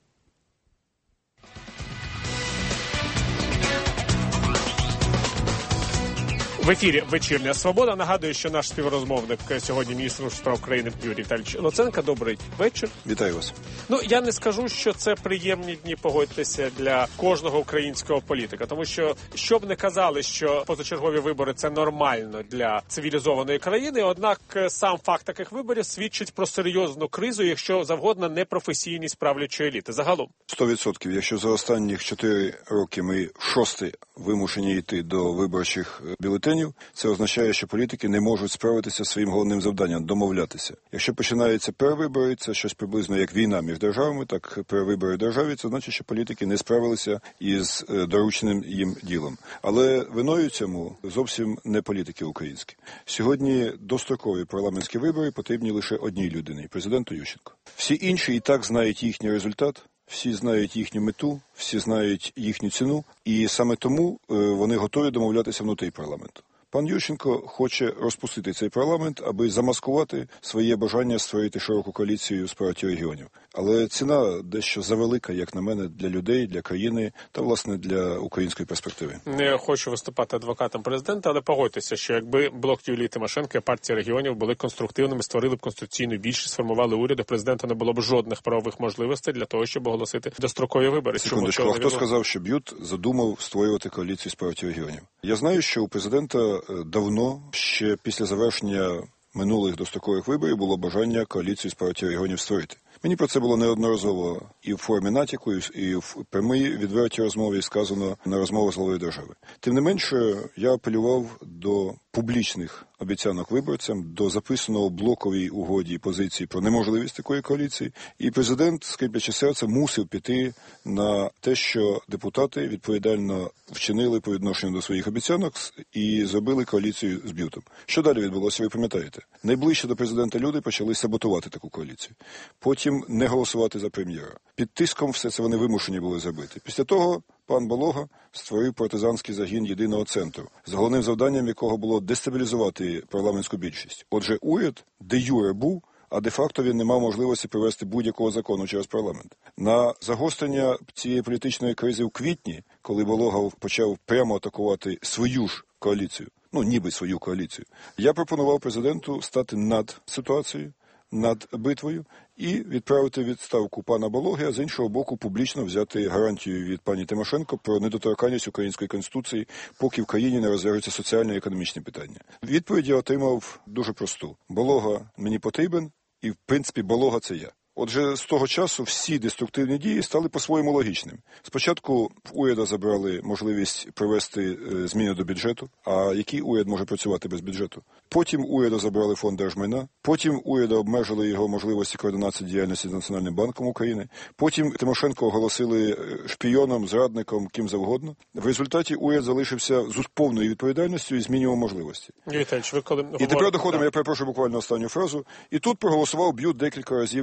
В ефірі «Вечірня Свобода». Нагадую, що наш співрозмовник сьогодні міністр внутрішніх справ України Юрій Віталійович Луценко. Добрий вечір. Вітаю вас. Ну, я не скажу, що це приємні дні, погодьтеся, для кожного українського політика. Тому що, що б не казали, що позачергові вибори – це нормально для цивілізованої країни, однак сам факт таких виборів свідчить про серйозну кризу, якщо завгодно, непрофесійність правлячої еліти. Загалом. Сто відсотків. Якщо за останні чотири роки ми шосте вимушені йти до виборчих бюлетенів, це означає, що політики не можуть справитися зі своїм головним завданням – домовлятися. Якщо починаються перевибори, це щось приблизно як війна між державами, так перевибори в державі, це значить, що політики не справилися із дорученим їм ділом. Але виною цьому зовсім не політики українські. Сьогодні дострокові парламентські вибори потрібні лише одній людині – президенту Ющенку. Всі інші і так знають їхній результат. Всі знають їхню мету, всі знають їхню ціну, і саме тому вони готові домовлятися внутрі парламенту. Пан Ющенко хоче розпустити цей парламент, аби замаскувати своє бажання створити широку коаліцію з партією регіонів. Але ціна дещо завелика, як на мене, для людей, для країни та, власне, для української перспективи. Не хочу виступати адвокатом президента, але погодьтеся, що якби блок Юлії Тимошенко і партія регіонів були конструктивними, створили б конституційну більшість, сформували уряд, у президента не було б жодних правових можливостей для того, щоб оголосити дострокові вибори. Секундочку, а хто сказав, що Б'ют задумав створювати коаліцію з партією регіонів? Я знаю, що у президента давно, ще після завершення минулих дострокових виборів, було бажання коаліцію з партією регіонів створити. Мені про це було неодноразово і в формі натяку, і в прямій відвертій розмові сказано на розмовах з главою держави. Тим не менше, я апелював до публічних обіцянок виборцям, до записаного в блоковій угоді позиції про неможливість такої коаліції. І президент, скріплячи серце, мусив піти на те, що депутати відповідально вчинили по відношенню до своїх обіцянок і зробили коаліцію з Б'ютом. Що далі відбулося, ви пам'ятаєте? Найближче до президента люди почали саботувати таку коаліцію. Потім не голосувати за прем'єра. Під тиском все це вони вимушені були зробити. Після того пан Балога створив партизанський загін єдиного центру, з головним завданням якого було дестабілізувати парламентську більшість. Отже, уряд де юре був, а де-факто він не мав можливості привести будь-якого закону через парламент. На загострення цієї політичної кризи в квітні, коли Балога почав прямо атакувати свою ж коаліцію, ну ніби свою коаліцію, я пропонував президенту стати над ситуацією, над битвою і відправити відставку пана Балоги, а з іншого боку публічно взяти гарантію від пані Тимошенко про недоторканність української конституції, поки в країні не розглядаються соціальні і економічні питання. Відповідь я отримав дуже просту. Балога мені потрібен і, в принципі, Балога – це я. Отже, з того часу всі деструктивні дії стали по-своєму логічним. Спочатку в уряда забрали можливість провести е, зміни до бюджету, а який уряд може працювати без бюджету? Потім уряда забрали фонд держмайна, потім уряда обмежили його можливості координації діяльності з Національним банком України, потім Тимошенко оголосили шпійоном, зрадником, ким завгодно. В результаті уряд залишився з повною відповідальністю і з мінімумом можливості. Віталійович, ви коли і тепер доходимо, я перепрошую буквально останню фразу, і тут проголосував Б'ют декілька разів із партією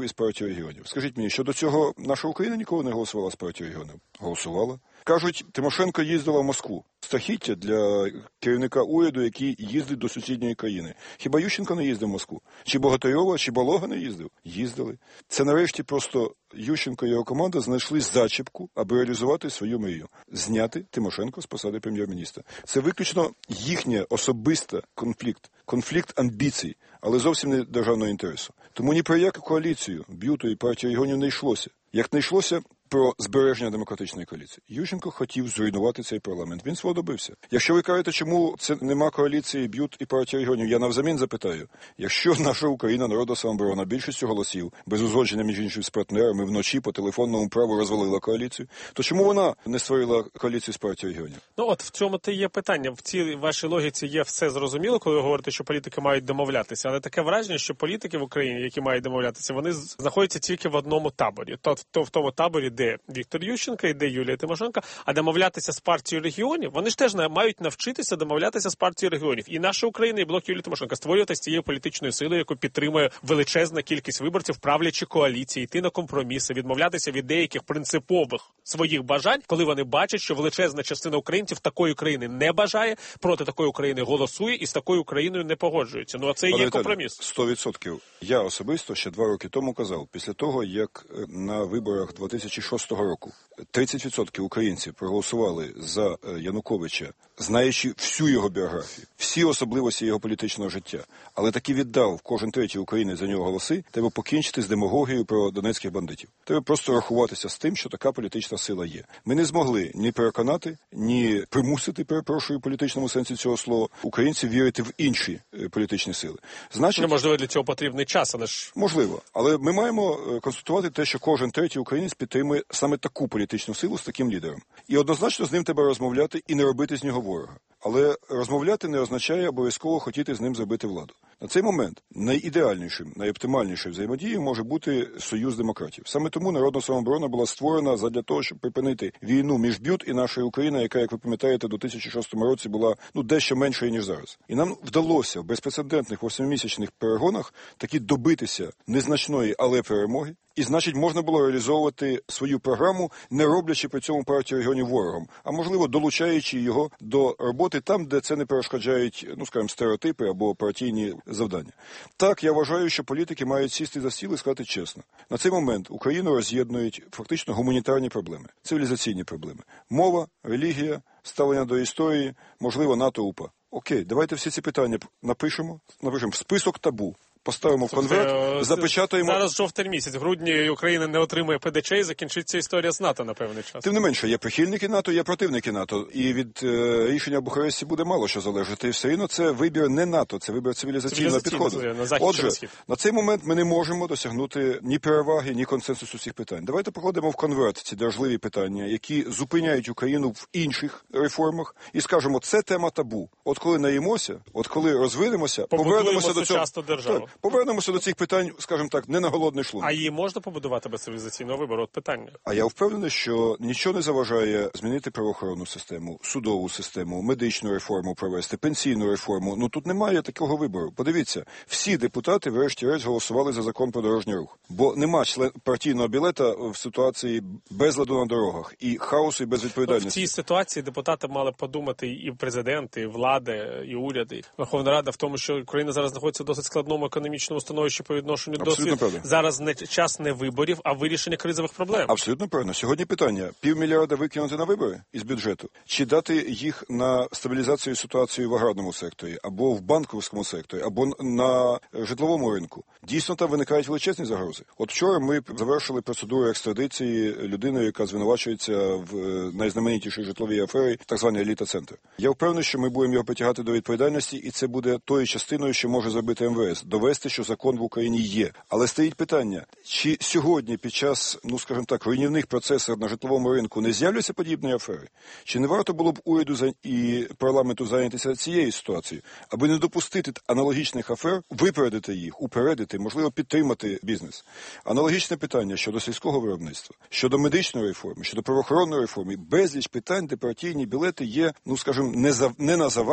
партію регіонів. Скажіть мені, що до цього наша Україна ніколи не голосувала з партією регіонів? Голосувала. Кажуть, Тимошенко їздила в Москву. Страхіття для керівника уряду, який їздить до сусідньої країни. Хіба Ющенко не їздив в Москву? Чи Богатирьова, чи Балога не їздив? Їздили. Це нарешті просто Ющенко і його команда знайшли зачіпку, аби реалізувати свою мрію. Зняти Тимошенко з посади прем'єр-міністра. Це виключно їхнє особистий конфлікт. Конфлікт амбіцій, але зовсім не державного інтересу. Тому ні про яку коаліцію Б'юту і партії регіонів не йшлося. Як не йшлося про збереження демократичної коаліції. Ющенко хотів зруйнувати цей парламент. Він свого добився. Якщо ви кажете, чому це нема коаліції Б'ют і партії регіонів, я навзамін запитаю. Якщо наша Україна, Народна самооборона, більшістю голосів, без узгодження між іншим з партнерами, вночі по телефонному праву розвалила коаліцію, то чому вона не створила коаліцію з партією регіонів? Ну от в цьому то є питання. В цій вашій логіці є все зрозуміло, коли ви говорите, що політики мають домовлятися. Але таке враження, що політики в Україні, які мають домовлятися, вони знаходяться тільки в одному таборі. То, то в тому таборі, де Віктор Ющенко, і де Юлія Тимошенко, а домовлятися з партією регіонів, вони ж теж мають навчитися домовлятися з партією регіонів. І наша Україна, і блок Юлії Тимошенко створювати з цією політичною силою, яку підтримує величезна кількість виборців, правлячі коаліції, йти на компроміси, відмовлятися від деяких принципових своїх бажань, коли вони бачать, що величезна частина українців такої країни не бажає, проти такої України голосує і з такою Україною не погоджується. Ну а це і є компроміс. сто відсотків. Я особисто ще два роки тому казав, після того, як на виборах дві тисячі шостого року тридцять відсотків українців проголосували за Януковича, знаючи всю його біографію, всі особливості його політичного життя, але таки віддав кожен третій українець за нього голоси, треба покінчити з демагогією про донецьких бандитів. Треба просто рахуватися з тим, що така політична сила є. Ми не змогли ні переконати, ні примусити, перепрошую, в політичному сенсі цього слова, українців вірити в інші політичні сили. Значить, можливо, для цього потрібний час, але ж... Можливо. Але ми маємо констатувати те, що кожен третій українець підтримує саме таку політичну силу з таким лідером. І однозначно з ним треба розмовляти і не робити з нього ворога. Але розмовляти не означає обов'язково хотіти з ним зробити владу. На цей момент найідеальнішим, найоптимальнішим взаємодією може бути союз демократів. Саме тому Народна самооборона була створена задля того, щоб припинити війну між Б'ют і нашою Україною, яка, як ви пам'ятаєте, до дві тисячі шостого році була ну дещо меншою, ніж зараз. І нам вдалося в безпрецедентних восьмимісячних перегонах таки добитися незначної, але перемоги. І, значить, можна було реалізовувати свою програму, не роблячи при цьому партію регіонів ворогом, а, можливо, долучаючи його до роботи там, де це не перешкоджають, ну, скажімо, стереотипи або партійні завдання. Так, я вважаю, що політики мають сісти за стіл і сказати чесно. На цей момент Україну роз'єднують фактично гуманітарні проблеми, цивілізаційні проблеми. Мова, релігія, ставлення до історії, можливо, НАТО, УПА. Окей, давайте всі ці питання напишемо, напишемо в список табу. Поставимо в конверт, запечатаємо. Зараз жовтий місяць, в грудні Україна не отримує ПДЧ і закінчиться історія з НАТО на певний час. Тим не менше, є прихильники НАТО, є противники НАТО. І від е, рішення в Бухаресті буде мало що залежати. І все одно це вибір не НАТО, це вибір цивілізаційного підходу. На захід, Отже, на, на цей момент ми не можемо досягнути ні переваги, ні консенсусу цих питань. Давайте покладемо в конверт ці дражливі питання, які зупиняють Україну в інших реформах, і скажемо, це тема табу. От коли наїмося, от коли розвинемося, повернемося до цього. Державу. Повернемося до цих питань, скажімо так, не на голодний шлунок. А її можна побудувати без цивілізаційного вибору? От питання. А я впевнений, що нічого не заважає змінити правоохоронну систему, судову систему, медичну реформу провести, пенсійну реформу. Ну тут немає такого вибору. Подивіться, всі депутати врешті-решт голосували за закон про дорожній рух. Бо нема член партійного білета в ситуації безладу на дорогах і хаосу, і безвідповідальності. В цій ситуації депутати мали подумати і президенти, і влади, і уряди, і Верховна Рада в тому, що Україна зараз знаходиться в досить складному економічному становищі по відношенню до світу. Зараз не час не виборів, а вирішення кризових проблем. Абсолютно правильно. Сьогодні питання: півмільярда викинути на вибори із бюджету, чи дати їх на стабілізацію ситуації в аграрному секторі, або в банківському секторі, або на житловому ринку. Дійсно, там виникають величезні загрози. От вчора ми завершили процедуру екстрадиції людини, яка звинувачується в найзнаменитішій житловій афері, так званий еліта-центр. Я впевнений, що ми будемо його притягати до відповідальності, і це буде тою частиною, що може зробити ем ве ес. Довести, що закон в Україні є. Але стоїть питання, чи сьогодні під час, ну скажімо так, руйнівних процесів на житловому ринку не з'являться подібні афери? Чи не варто було б уряду і парламенту зайнятися цією ситуацією, аби не допустити аналогічних афер, випередити їх, упередити, можливо, підтримати бізнес? Аналогічне питання щодо сільського виробництва, щодо медичної реформи, щодо правоохоронної реформи. Безліч питань, де партійні білети є, ну скажімо, не, за, не на заваді,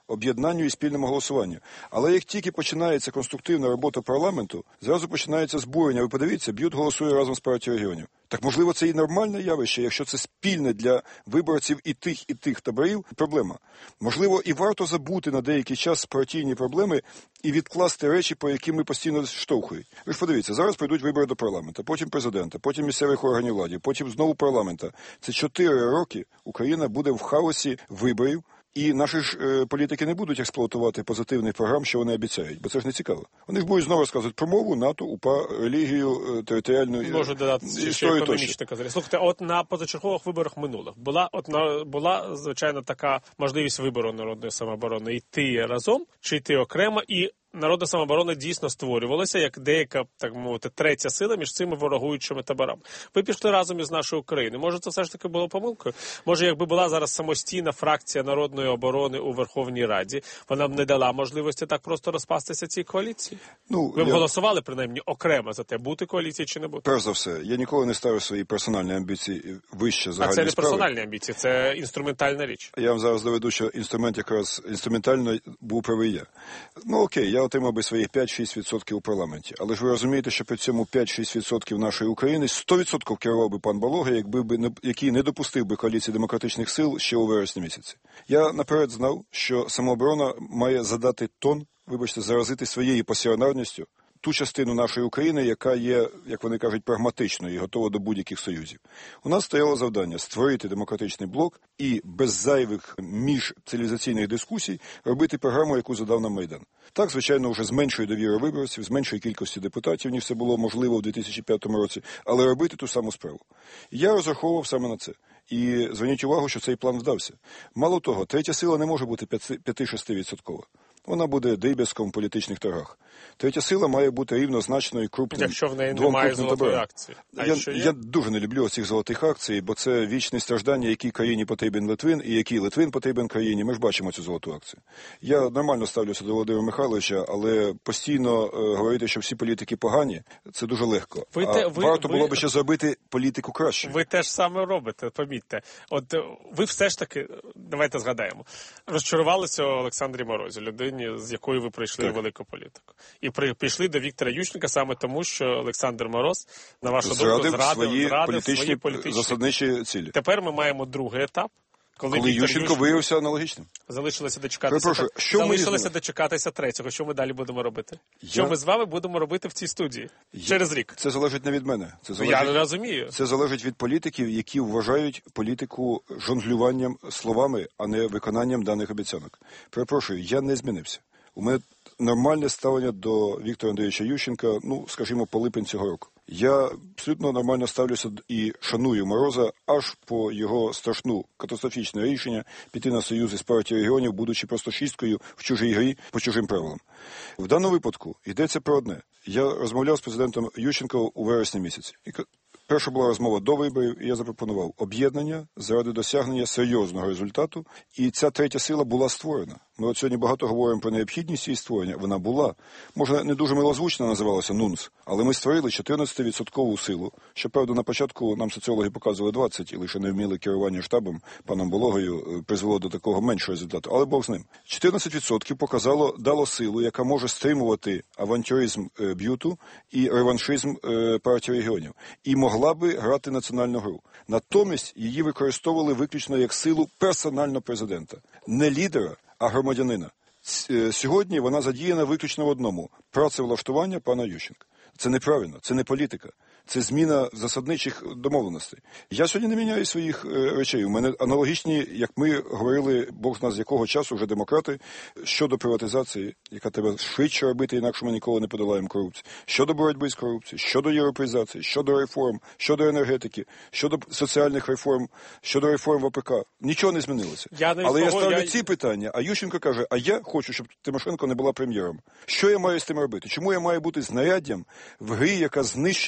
об'єднанню і спільному голосуванню. Але як тільки починається конструктивна робота парламенту, зразу починається збурення. Ви подивіться, Б'ют голосує разом з партією регіонів. Так, можливо, це і нормальне явище, якщо це спільне для виборців і тих, і тих таборів, проблема. Можливо, і варто забути на деякий час партійні проблеми і відкласти речі, по яким ми постійно штовхують. Ви ж подивіться, зараз пройдуть вибори до парламенту, потім президента, потім місцевих органів влади, потім знову парламента. Це чотири роки Україна буде в хаосі виборів, і наші ж е, політики не будуть експлуатувати позитивних програм, що вони обіцяють, бо це ж не цікаво. Вони ж будуть знову розказувати про мову, НАТО, УПА, релігію, е, територіальну історію. Можу додати ще економічне казати. Слухайте, от на позачергових виборах минулих була, от на, була, звичайно, така можливість вибору Народної самооборони йти разом чи йти окремо, і Народна самооборона дійсно створювалася як деяка, так мовити, третя сила між цими ворогуючими таборами. Ви пішли разом із нашої України. Може, це все ж таки було помилкою? Може, якби була зараз самостійна фракція Народної оборони у Верховній Раді, вона б не дала можливості так просто розпастися цій коаліції? Ну, Ви б я... голосували, принаймні, окремо за те, бути коаліцією чи не бути? Перш за все, я ніколи не ставив свої персональні амбіції вище загальної справи. А це не персональні амбіції, це інструментальна річ. Я вам зараз доведу, що інструмент якраз інструментально був правий я. Ну окей, я отримав би своїх п'ять-шість відсотків у парламенті. Але ж ви розумієте, що при цьому п'ять-шість відсотків нашої України сто відсотків керував би пан Балога, якби би не, який не допустив би коаліції демократичних сил ще у вересні місяці. Я наперед знав, що самооборона має задати тон, вибачте, заразити своєю пасіонарністю ту частину нашої України, яка є, як вони кажуть, прагматичною і готова до будь-яких союзів. У нас стояло завдання створити демократичний блок і без зайвих міжцивілізаційних дискусій робити програму, яку задав нам Майдан. Так, звичайно, вже з меншою довірою виборців, з меншою кількістю депутатів, ніж це було можливо в дві тисячі п'ятому році, але робити ту саму справу. Я розраховував саме на це. І зверніть увагу, що цей план вдався. Мало того, третя сила не може бути п'ять-шість відсоткова. Вона буде дріб'язком в політичних торгах. Третя сила має бути рівнозначною і крупним. Якщо в неї немає золотої акції. А я, що є? я дуже не люблю цих золотих акцій, бо це вічне страждання, якій країні потрібен Литвин і який Литвин потрібен країні. Ми ж бачимо цю золоту акцію. Я нормально ставлюся до Володимира Михайловича, але постійно е, говорити, що всі політики погані, це дуже легко. Ви а те, ви, варто ви, було б ще зробити політику краще. Ви теж саме робите, помітьте. От ви все ж таки, давайте згадаємо, розчарувалися Олександрі Морозі, людині, з якою ви прийшли так. у велику політику. І при, прийшли до Віктора Ющенка саме тому, що Олександр Мороз, на вашу зрадив думку, зрадив свої, зрадив політичні, свої політичні засадничі цілі. Тепер ми маємо другий етап. Коли, коли Ющенко Ющенко виявився аналогічним. Залишилося дочекатися, та... що залишилося дочекатися третього. Що ми далі будемо робити? Я... Що ми з вами будемо робити в цій студії? Я... Через рік. Це залежить не від мене. Це залежить... Я не розумію. Це залежить від політиків, які вважають політику жонглюванням словами, а не виконанням даних обіцянок. Перепрошую, я не змінився. У мене нормальне ставлення до Віктора Андрійовича Ющенка, ну, скажімо, по липень цього року. Я абсолютно нормально ставлюся і шаную Мороза аж по його страшну, катастрофічне рішення піти на союз із партією регіонів, будучи просто шісткою в чужій грі по чужим правилам. В даному випадку йдеться про одне. Я розмовляв з президентом Ющенко у вересні місяці. Перша була розмова до виборів, і я запропонував об'єднання заради досягнення серйозного результату, і ця третя сила була створена. Ми от сьогодні багато говоримо про необхідність її створення. Вона була. Може, не дуже милозвучно називалася НУНС, але ми створили чотирнадцятивідсоткову силу. Щоправда, на початку нам соціологи показували двадцять, і лише невміле керування штабом паном Бологою призвело до такого меншого результату. Але Бог з ним. чотирнадцять відсотків показало, дало силу, яка може стримувати авантюризм Б'юту і реваншизм партії регіонів. І могла би грати національну гру. Натомість її використовували виключно як силу персонально президента. Не лідера, а громадянина. Сьогодні вона задіяна виключно в одному – працевлаштування пана Ющенка. Це неправильно, це не політика. Це зміна засадничих домовленостей. Я сьогодні не міняю своїх е, речей. У мене аналогічні, як ми говорили, Бог знає з якого часу вже демократи, щодо приватизації, яка треба швидше робити, інакше ми ніколи не подолаємо корупцію, щодо боротьби з корупцією, щодо європеїзації, щодо реформ, щодо енергетики, щодо соціальних реформ, щодо реформ в о пе ка. Нічого не змінилося. Я не Але я того, ставлю я... ці питання, а Ющенко каже, а я хочу, щоб Тимошенко не була прем'єром. Що я маю з тим робити? Чому я маю бути знаряддям в грі, яка знищує можливість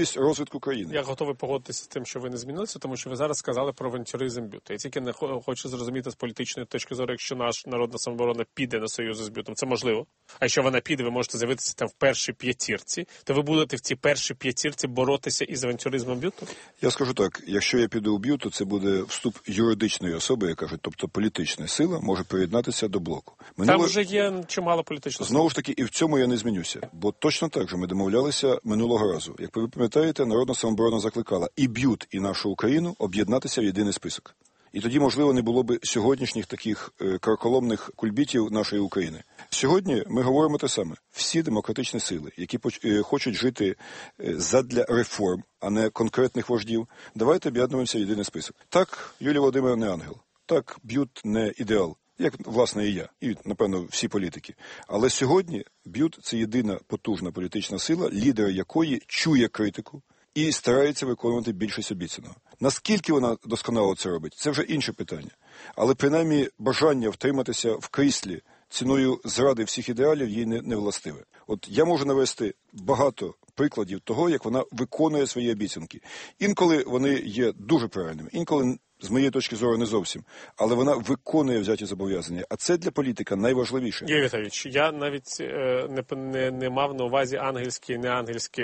можливість розвитку країни. Я готовий погодитися з тим, що ви не змінилися, тому що ви зараз сказали про авантюризм б'юту. Я тільки не хочу зрозуміти з політичної точки зору, якщо наш народна самооборона піде на союз з б'ютом, це можливо. А якщо вона піде, ви можете з'явитися там в першій п'ятірці, то ви будете в цій першій п'ятірці боротися із авантюризмом б'юту? Я скажу так, якщо я піду у б'юту, це буде вступ юридичної особи, я кажу, тобто політична сила може приєднатися до блоку. Минуло... Там вже є чимало політичних сил. Знову ж таки, і в цьому я не змінюся, бо точно так же ми домовлялися минулого разу. Як ви пам'ятаєте, народна самооборона закликала і б'ют, і нашу Україну об'єднатися в єдиний список. І тоді, можливо, не було б сьогоднішніх таких е, карколомних кульбітів нашої України. Сьогодні ми говоримо те саме. Всі демократичні сили, які поч... е, хочуть жити е, задля реформ, а не конкретних вождів, давайте об'єднуємося в єдиний список. Так, Юлія Володимирівна не ангел. Так, б'ют не ідеал. Як, власне, і я, і, напевно, всі політики. Але сьогодні б'ют – це єдина потужна політична сила, лідер якої чує критику і старається виконувати більшість обіцяного. Наскільки вона досконало це робить, це вже інше питання. Але, принаймні, бажання втриматися в кріслі ціною зради всіх ідеалів їй не, не властиве. От я можу навести багато прикладів того, як вона виконує свої обіцянки. Інколи вони є дуже правильними, інколи, з моєї точки зору, не зовсім. Але вона виконує взяті зобов'язання. А це для політика найважливіше. Юрій Віталійович, я навіть е, не, не, не мав на увазі ангельські і неангельські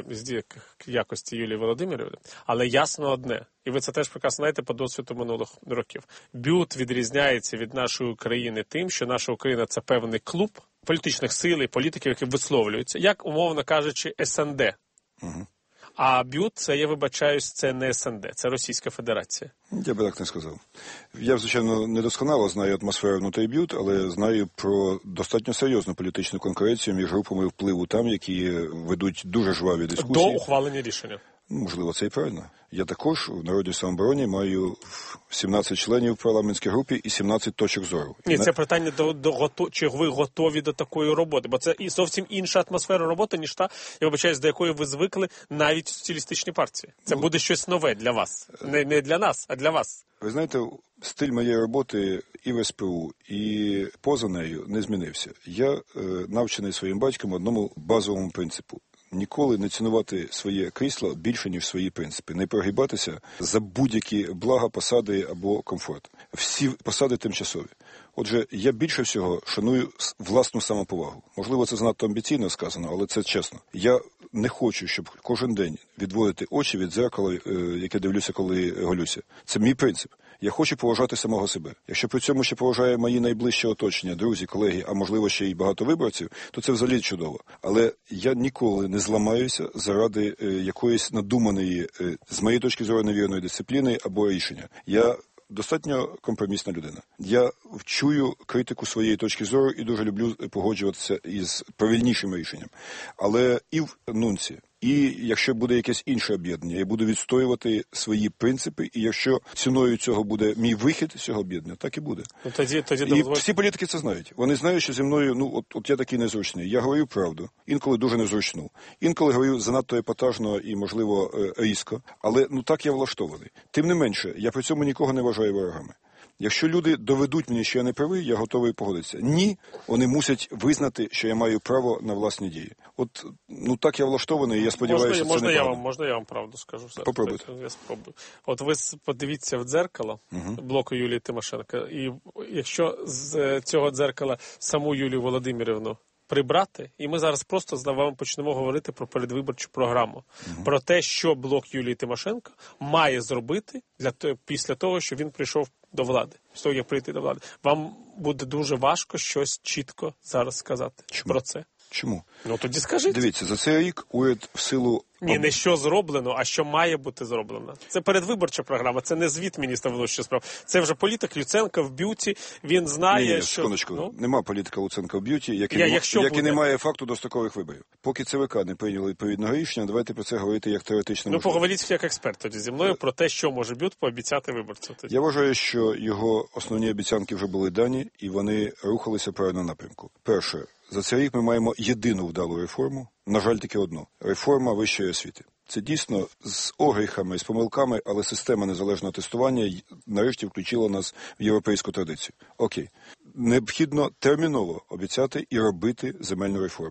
якості Юлії Володимирівни. Але ясно одне, і ви це теж прекрасно знаєте по досвіду минулих років. б'ют відрізняється від нашої України тим, що наша Україна – це певний клуб політичних сил і політиків, які висловлюються, як, умовно кажучи, ес ен де. Угу. А б'ют, це, я вибачаюсь, це не ес ен де, це Російська Федерація. Я би так не сказав. Я, звичайно, недосконало знаю атмосферу внутрі б'ют, але знаю про достатньо серйозну політичну конкуренцію між групами впливу там, які ведуть дуже жваві дискусії. До ухвалення рішення. Можливо, це і правильно. Я також в Народній самообороні маю сімнадцять членів в парламентській групі і сімнадцять точок зору. Ні, це питання до, до готов... чи ви готові до такої роботи, бо це і зовсім інша атмосфера роботи, ніж та, я вибачаюсь, до якої ви звикли навіть в соціалістичній партії. Це ну, буде щось нове для вас. Не, не для нас, а для вас. Ви знаєте, стиль моєї роботи і в ес пе у, і поза нею не змінився. Я е, навчений своїм батьком одному базовому принципу. Ніколи не цінувати своє крісло більше, ніж свої принципи. Не прогибатися за будь-які блага, посади або комфорт. Всі посади тимчасові. Отже, я більше всього шаную власну самоповагу. Можливо, це занадто амбіційно сказано, але це чесно. Я не хочу, щоб кожен день відводити очі від дзеркала, яке дивлюся, коли голюся. Це мій принцип. Я хочу поважати самого себе. Якщо при цьому ще поважаю мої найближче оточення, друзі, колеги, а можливо ще й багато виборців, то це взагалі чудово. Але я ніколи не зламаюся заради е, якоїсь надуманої, е, з моєї точки зору, невірної дисципліни або рішення. Я достатньо компромісна людина. Я чую критику своєї точки зору і дуже люблю погоджуватися із правильнішим рішенням. Але і в нунці, і якщо буде якесь інше об'єднання, я буду відстоювати свої принципи, і якщо ціною цього буде мій вихід з цього об'єднання, так і буде. Ну, тоді, тоді і дозволь... всі політики це знають. Вони знають, що зі мною, ну, от, от я такий незручний. Я говорю правду, інколи дуже незручну, інколи говорю занадто епатажно і, можливо, різко, але ну так я влаштований. Тим не менше, я при цьому нікого не вважаю ворогами. Якщо люди доведуть мені, що я не правий, я готовий погодитися. Ні, вони мусять визнати, що я маю право на власні дії. От, ну так я влаштований, і я сподіваюся, що це можна неправда. Я вам, можна я вам правду скажу? Все. Попробуйте. Я спробую. От ви подивіться в дзеркало угу. блоку Юлії Тимошенко, і якщо з цього дзеркала саму Юлію Володимирівну прибрати, і ми зараз просто з вами почнемо говорити про передвиборчу програму, угу. про те, що блок Юлії Тимошенко має зробити для того, після того, що він прийшов до влади, після того, як прийти до влади. Вам буде дуже важко щось чітко зараз сказати Чому? Про це. Чому? Ну тоді скажіть. Дивіться, за цей рік уряд в силу... Ні, не що зроблено, а що має бути зроблено. Це передвиборча програма, це не звіт міністра внутрішніх справ. Це вже політик Люценко в б'юті, він знає, ні, ні, що... секундочку, ну? Нема політика Луценка в б'юті, який, Я, не, який буде... не має факту дострокових виборів. Поки ЦВК не прийняли відповідного рішення, давайте про це говорити як теоретично. Ну, можливо. поговоріть як експерт тоді зі мною про те, що може б'ют пообіцяти виборцям. Тоді. Я вважаю, що його основні обіцянки вже були дані, і вони рухалися в правильному напрямку. Перше, за цей рік ми маємо єдину вдалу реформу, на жаль, тільки одну – реформа вищої освіти. Це дійсно з огріхами, з помилками, але система незалежного тестування нарешті включила нас в європейську традицію. Окей. Необхідно терміново обіцяти і робити земельну реформу.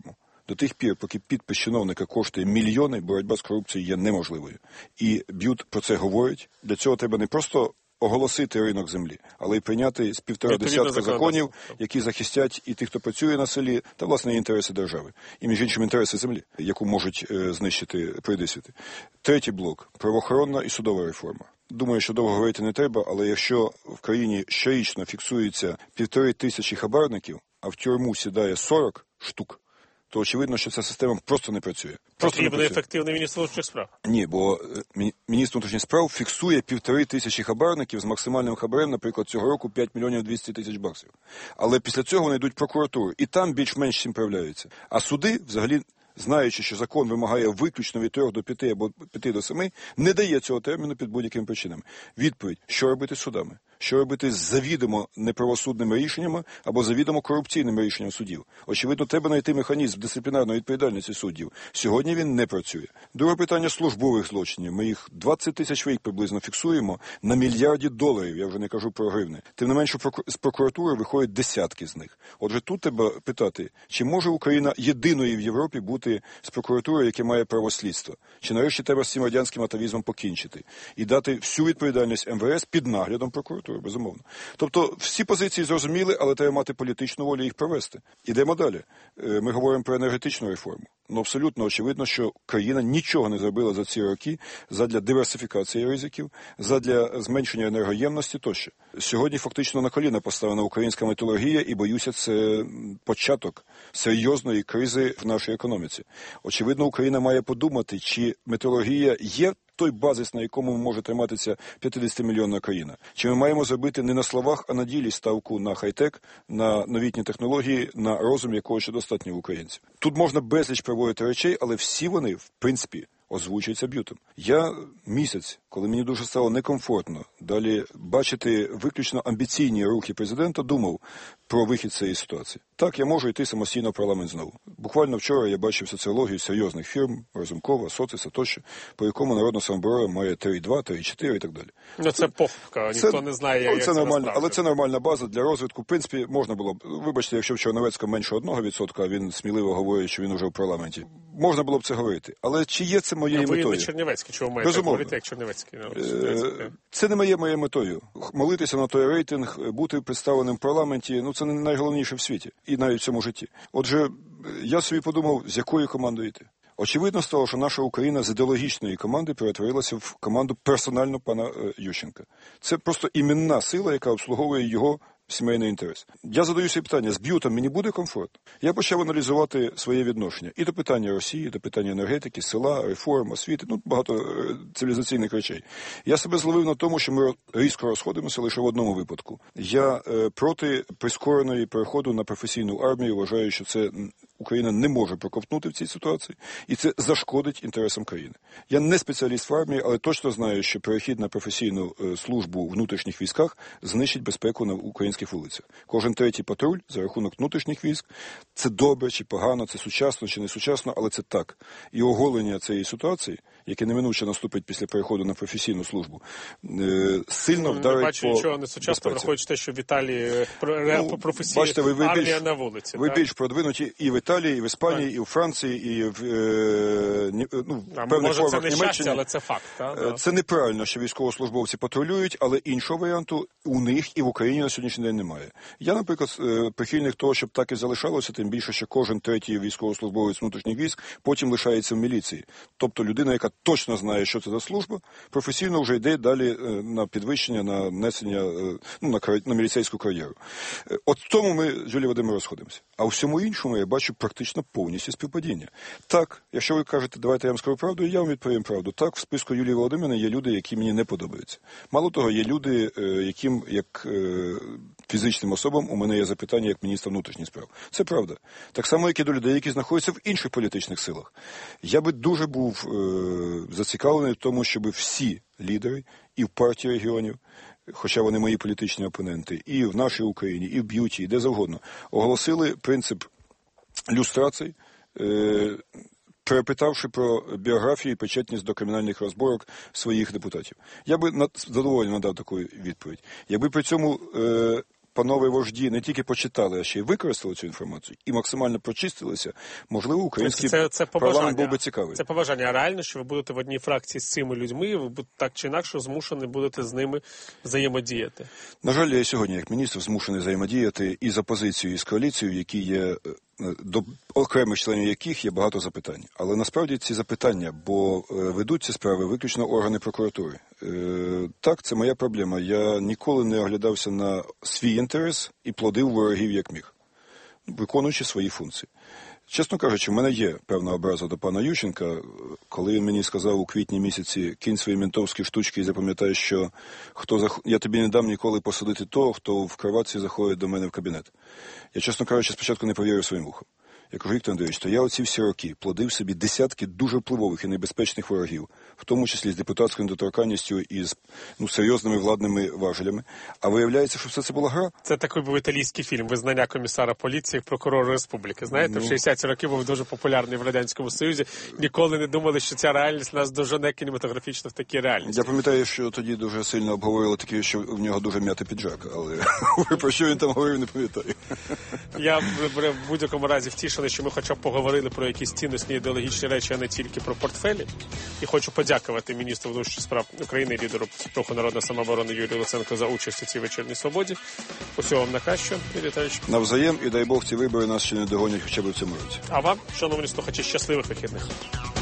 До тих пір, поки підпис чиновника коштує мільйони, боротьба з корупцією є неможливою. І Б'ют про це говорить. Для цього треба не просто оголосити ринок землі, але й прийняти з півтора десятка законів, які захистять і тих, хто працює на селі, та, власне, інтереси держави. І, між іншим, інтереси землі, яку можуть е, знищити прийдисвіти. Третій блок – правоохоронна і судова реформа. Думаю, що довго говорити не треба, але якщо в країні щорічно фіксується півтори тисячі хабарників, а в тюрму сідає сорок штук, то очевидно, що ця система просто не працює. Просто Потрібен ефективний міністр внутрішніх справ. Ні, бо міністр внутрішніх справ фіксує півтори тисячі хабарників з максимальним хабарем, наприклад, цього року п'ять мільйонів двісті тисяч баксів. Але після цього вони йдуть в прокуратуру, і там більш-менш цим справляються. А суди, взагалі, знаючи, що закон вимагає виключно від трьох до п'яти або п'яти до семи, не дає цього терміну під будь-якими причинами. Відповідь, що робити з судами? Що робити з завідомо неправосудними рішеннями або завідомо корупційними рішеннями судів? Очевидно, треба знайти механізм дисциплінарної відповідальності суддів. Сьогодні він не працює. Друге питання службових злочинів. Ми їх двадцять тисяч в рік приблизно фіксуємо на мільярді доларів, я вже не кажу про гривни. Тим не менше, з прокуратури виходять десятки з них. Отже, тут треба питати, чи може Україна єдиною в Європі бути з прокуратурою, яке має право слідства? Чи нарешті треба з цим радянським атавізмом покінчити? І дати всю відповідальність ем ве ес під наглядом прокуратури? Безумовно. Тобто всі позиції зрозуміли, але треба мати політичну волю їх провести. Ідемо далі. Ми говоримо про енергетичну реформу. Ну, абсолютно очевидно, що країна нічого не зробила за ці роки задля диверсифікації ризиків, задля зменшення енергоємності тощо. Сьогодні фактично на коліна поставлена українська металургія, і, боюся, це початок серйозної кризи в нашій економіці. Очевидно, Україна має подумати, чи металургія є той базис, на якому може триматися п'ятдесятимільйонна країна. Чи ми маємо зробити не на словах, а на ділі ставку на хай-тек, на новітні технології, на розум, якого ще достатньо в українців. Тут можна безліч проводити речей, але всі вони, в принципі, озвучуються Б'ютом. Я місяць, коли мені дуже стало некомфортно далі бачити виключно амбіційні рухи президента, думав про вихід з цієї ситуації. Так, я можу йти самостійно в парламент знову. Буквально вчора я бачив соціологію серйозних фірм, Разумкова, Социса тощо, по якому Народна самооборона має три два, три чотири і так далі. Ну, це похибка, ніхто це, не знає, як це, це нормально, але це нормальна база для розвитку. В принципі, можна було б, вибачте, якщо в Черновецького менше одного відсотка, а він сміливо говорить, що він уже в парламенті. Можна було б це говорити. Але чи є це моєю а ви метою? Ви не Чернівецький, чого маєте Безумовно. говорити, як Чернівецький? Е, це не моє моєю метою. Молитися на той рейтинг, бути представленим в парламенті, ну це не найголовніше в світі. І навіть в цьому житті. Отже, я собі подумав, з якою командою йти. Очевидно стало, що наша Україна з ідеологічної команди перетворилася в команду персональну пана Ющенка. Це просто іменна сила, яка обслуговує його сімейний інтерес. Я задаю собі питання, з Б'ютом мені буде комфортно? Я почав аналізувати своє відношення і до питання Росії, і до питання енергетики, села, реформ, освіти, ну, багато цивілізаційних речей. Я себе зловив на тому, що ми різко розходимося лише в одному випадку. Я е, проти прискореної переходу на професійну армію, вважаю, що це Україна не може проковтнути в цій ситуації, і це зашкодить інтересам країни. Я не спеціаліст в армії, але точно знаю, що перехід на професійну е, службу в внутрішніх військах знищить безпеку на українських вулицях. Кожен третій патруль за рахунок внутрішніх військ – це добре чи погано, це сучасно чи не сучасно, але це так. І оголення цієї ситуації, яке неминуче наступить після переходу на професійну службу, е, сильно ну, вдарить по бачу нічого не сучасно, враховуючи те, що в Італії ну, професійна бачите, ви, ви армія більш, на вулиці. Ви так? більш продвинуті і в Італії, і в Іспанії, так. і в Франції, і в, е, ну, в певних може, формах це не Німеччині. щастя, але це факт. Так? Це неправильно, що військовослужбовці патрулюють, але іншого варіанту у них і в Україні на сьогоднішній день немає. Я, наприклад, прихильник того, щоб так і залишалося, тим більше, що кожен третій військовослужбовець внутрішніх військ потім лишається в міліції. Тобто людина, яка точно знає, що це за служба, професійно вже йде далі на підвищення, на внесення, ну, на, на міліцейську кар'єру. От в тому ми з Юлією Володимирівною розходимося. А у всьому іншому я бачу практично повністю співпадіння. Так, якщо ви кажете, давайте я вам скажу правду, я вам відповім правду. Так, в списку Юлії Володимирівни є люди, які мені не подобаються. Мало того, є люди, яким, як фізичним особам, у мене є запитання як міністра внутрішніх справ. Це правда. Так само, як і до людей, які знаходяться в інших політичних силах. Я би дуже був е- зацікавлений в тому, щоб всі лідери і в партії регіонів, хоча вони мої політичні опоненти, і в нашій Україні, і в Б'юті, і де завгодно, оголосили принцип люстрації, е- перепитавши про біографію і причетність до кримінальних розборок своїх депутатів. Я би з задоволенням надав таку відповідь. Якби при цьому е- панове вожді не тільки почитали, а ще й використали цю інформацію і максимально прочистилися, можливо, український це, це парламент був би цікавий. Це побажання. А реально, що ви будете в одній фракції з цими людьми, ви так чи інакше змушені будете з ними взаємодіяти? На жаль, я сьогодні, як міністр, змушений взаємодіяти і з опозицією, і з коаліцією, які є, до окремих членів яких є багато запитань. Але насправді ці запитання, бо ведуть ці справи виключно органи прокуратури. Так, це моя проблема. Я ніколи не оглядався на свій інтерес і плодив ворогів як міг, виконуючи свої функції. Чесно кажучи, в мене є певна образа до пана Ющенка, коли він мені сказав у квітні місяці: кинь свої ментовські штучки і запам'ятай, що хто зах... я тобі не дам ніколи посадити того, хто в кроватці заходить до мене в кабінет. Я, чесно кажучи, спочатку не повірив своїм вухам. Я кажу: Віктор Андрійович, то я оці всі роки плодив собі десятки дуже впливових і небезпечних ворогів, в тому числі з депутатською недоторканністю і з ну, серйозними владними важелями. А виявляється, що все це була гра. Це такий був італійський фільм «Визнання комісара поліції прокурора республіки». Знаєте, ну... в шістдесяті роки був дуже популярний в Радянському Союзі. Ніколи не думали, що ця реальність нас дожене кінематографічно в такій реальності. Я пам'ятаю, що тоді дуже сильно обговорили таке, що в нього дуже м'ятий піджак, але про що він там говорив, не пам'ятаю. Я в будь-якому разі втішений, що ми хоча б поговорили про якісь цінностні ідеологічні речі, а не тільки про портфелі. І хочу подякувати міністру внутрішніх справ України, лідеру Руху народної самооборони Юрію Луценку за участь у цій вечірній свободі. Усього вам на краще, Віталійович. Навзаєм, і дай Бог ці вибори нас ще не догонять хоча б в цьому році. А вам, шановні слухачі, щасливих вихідних.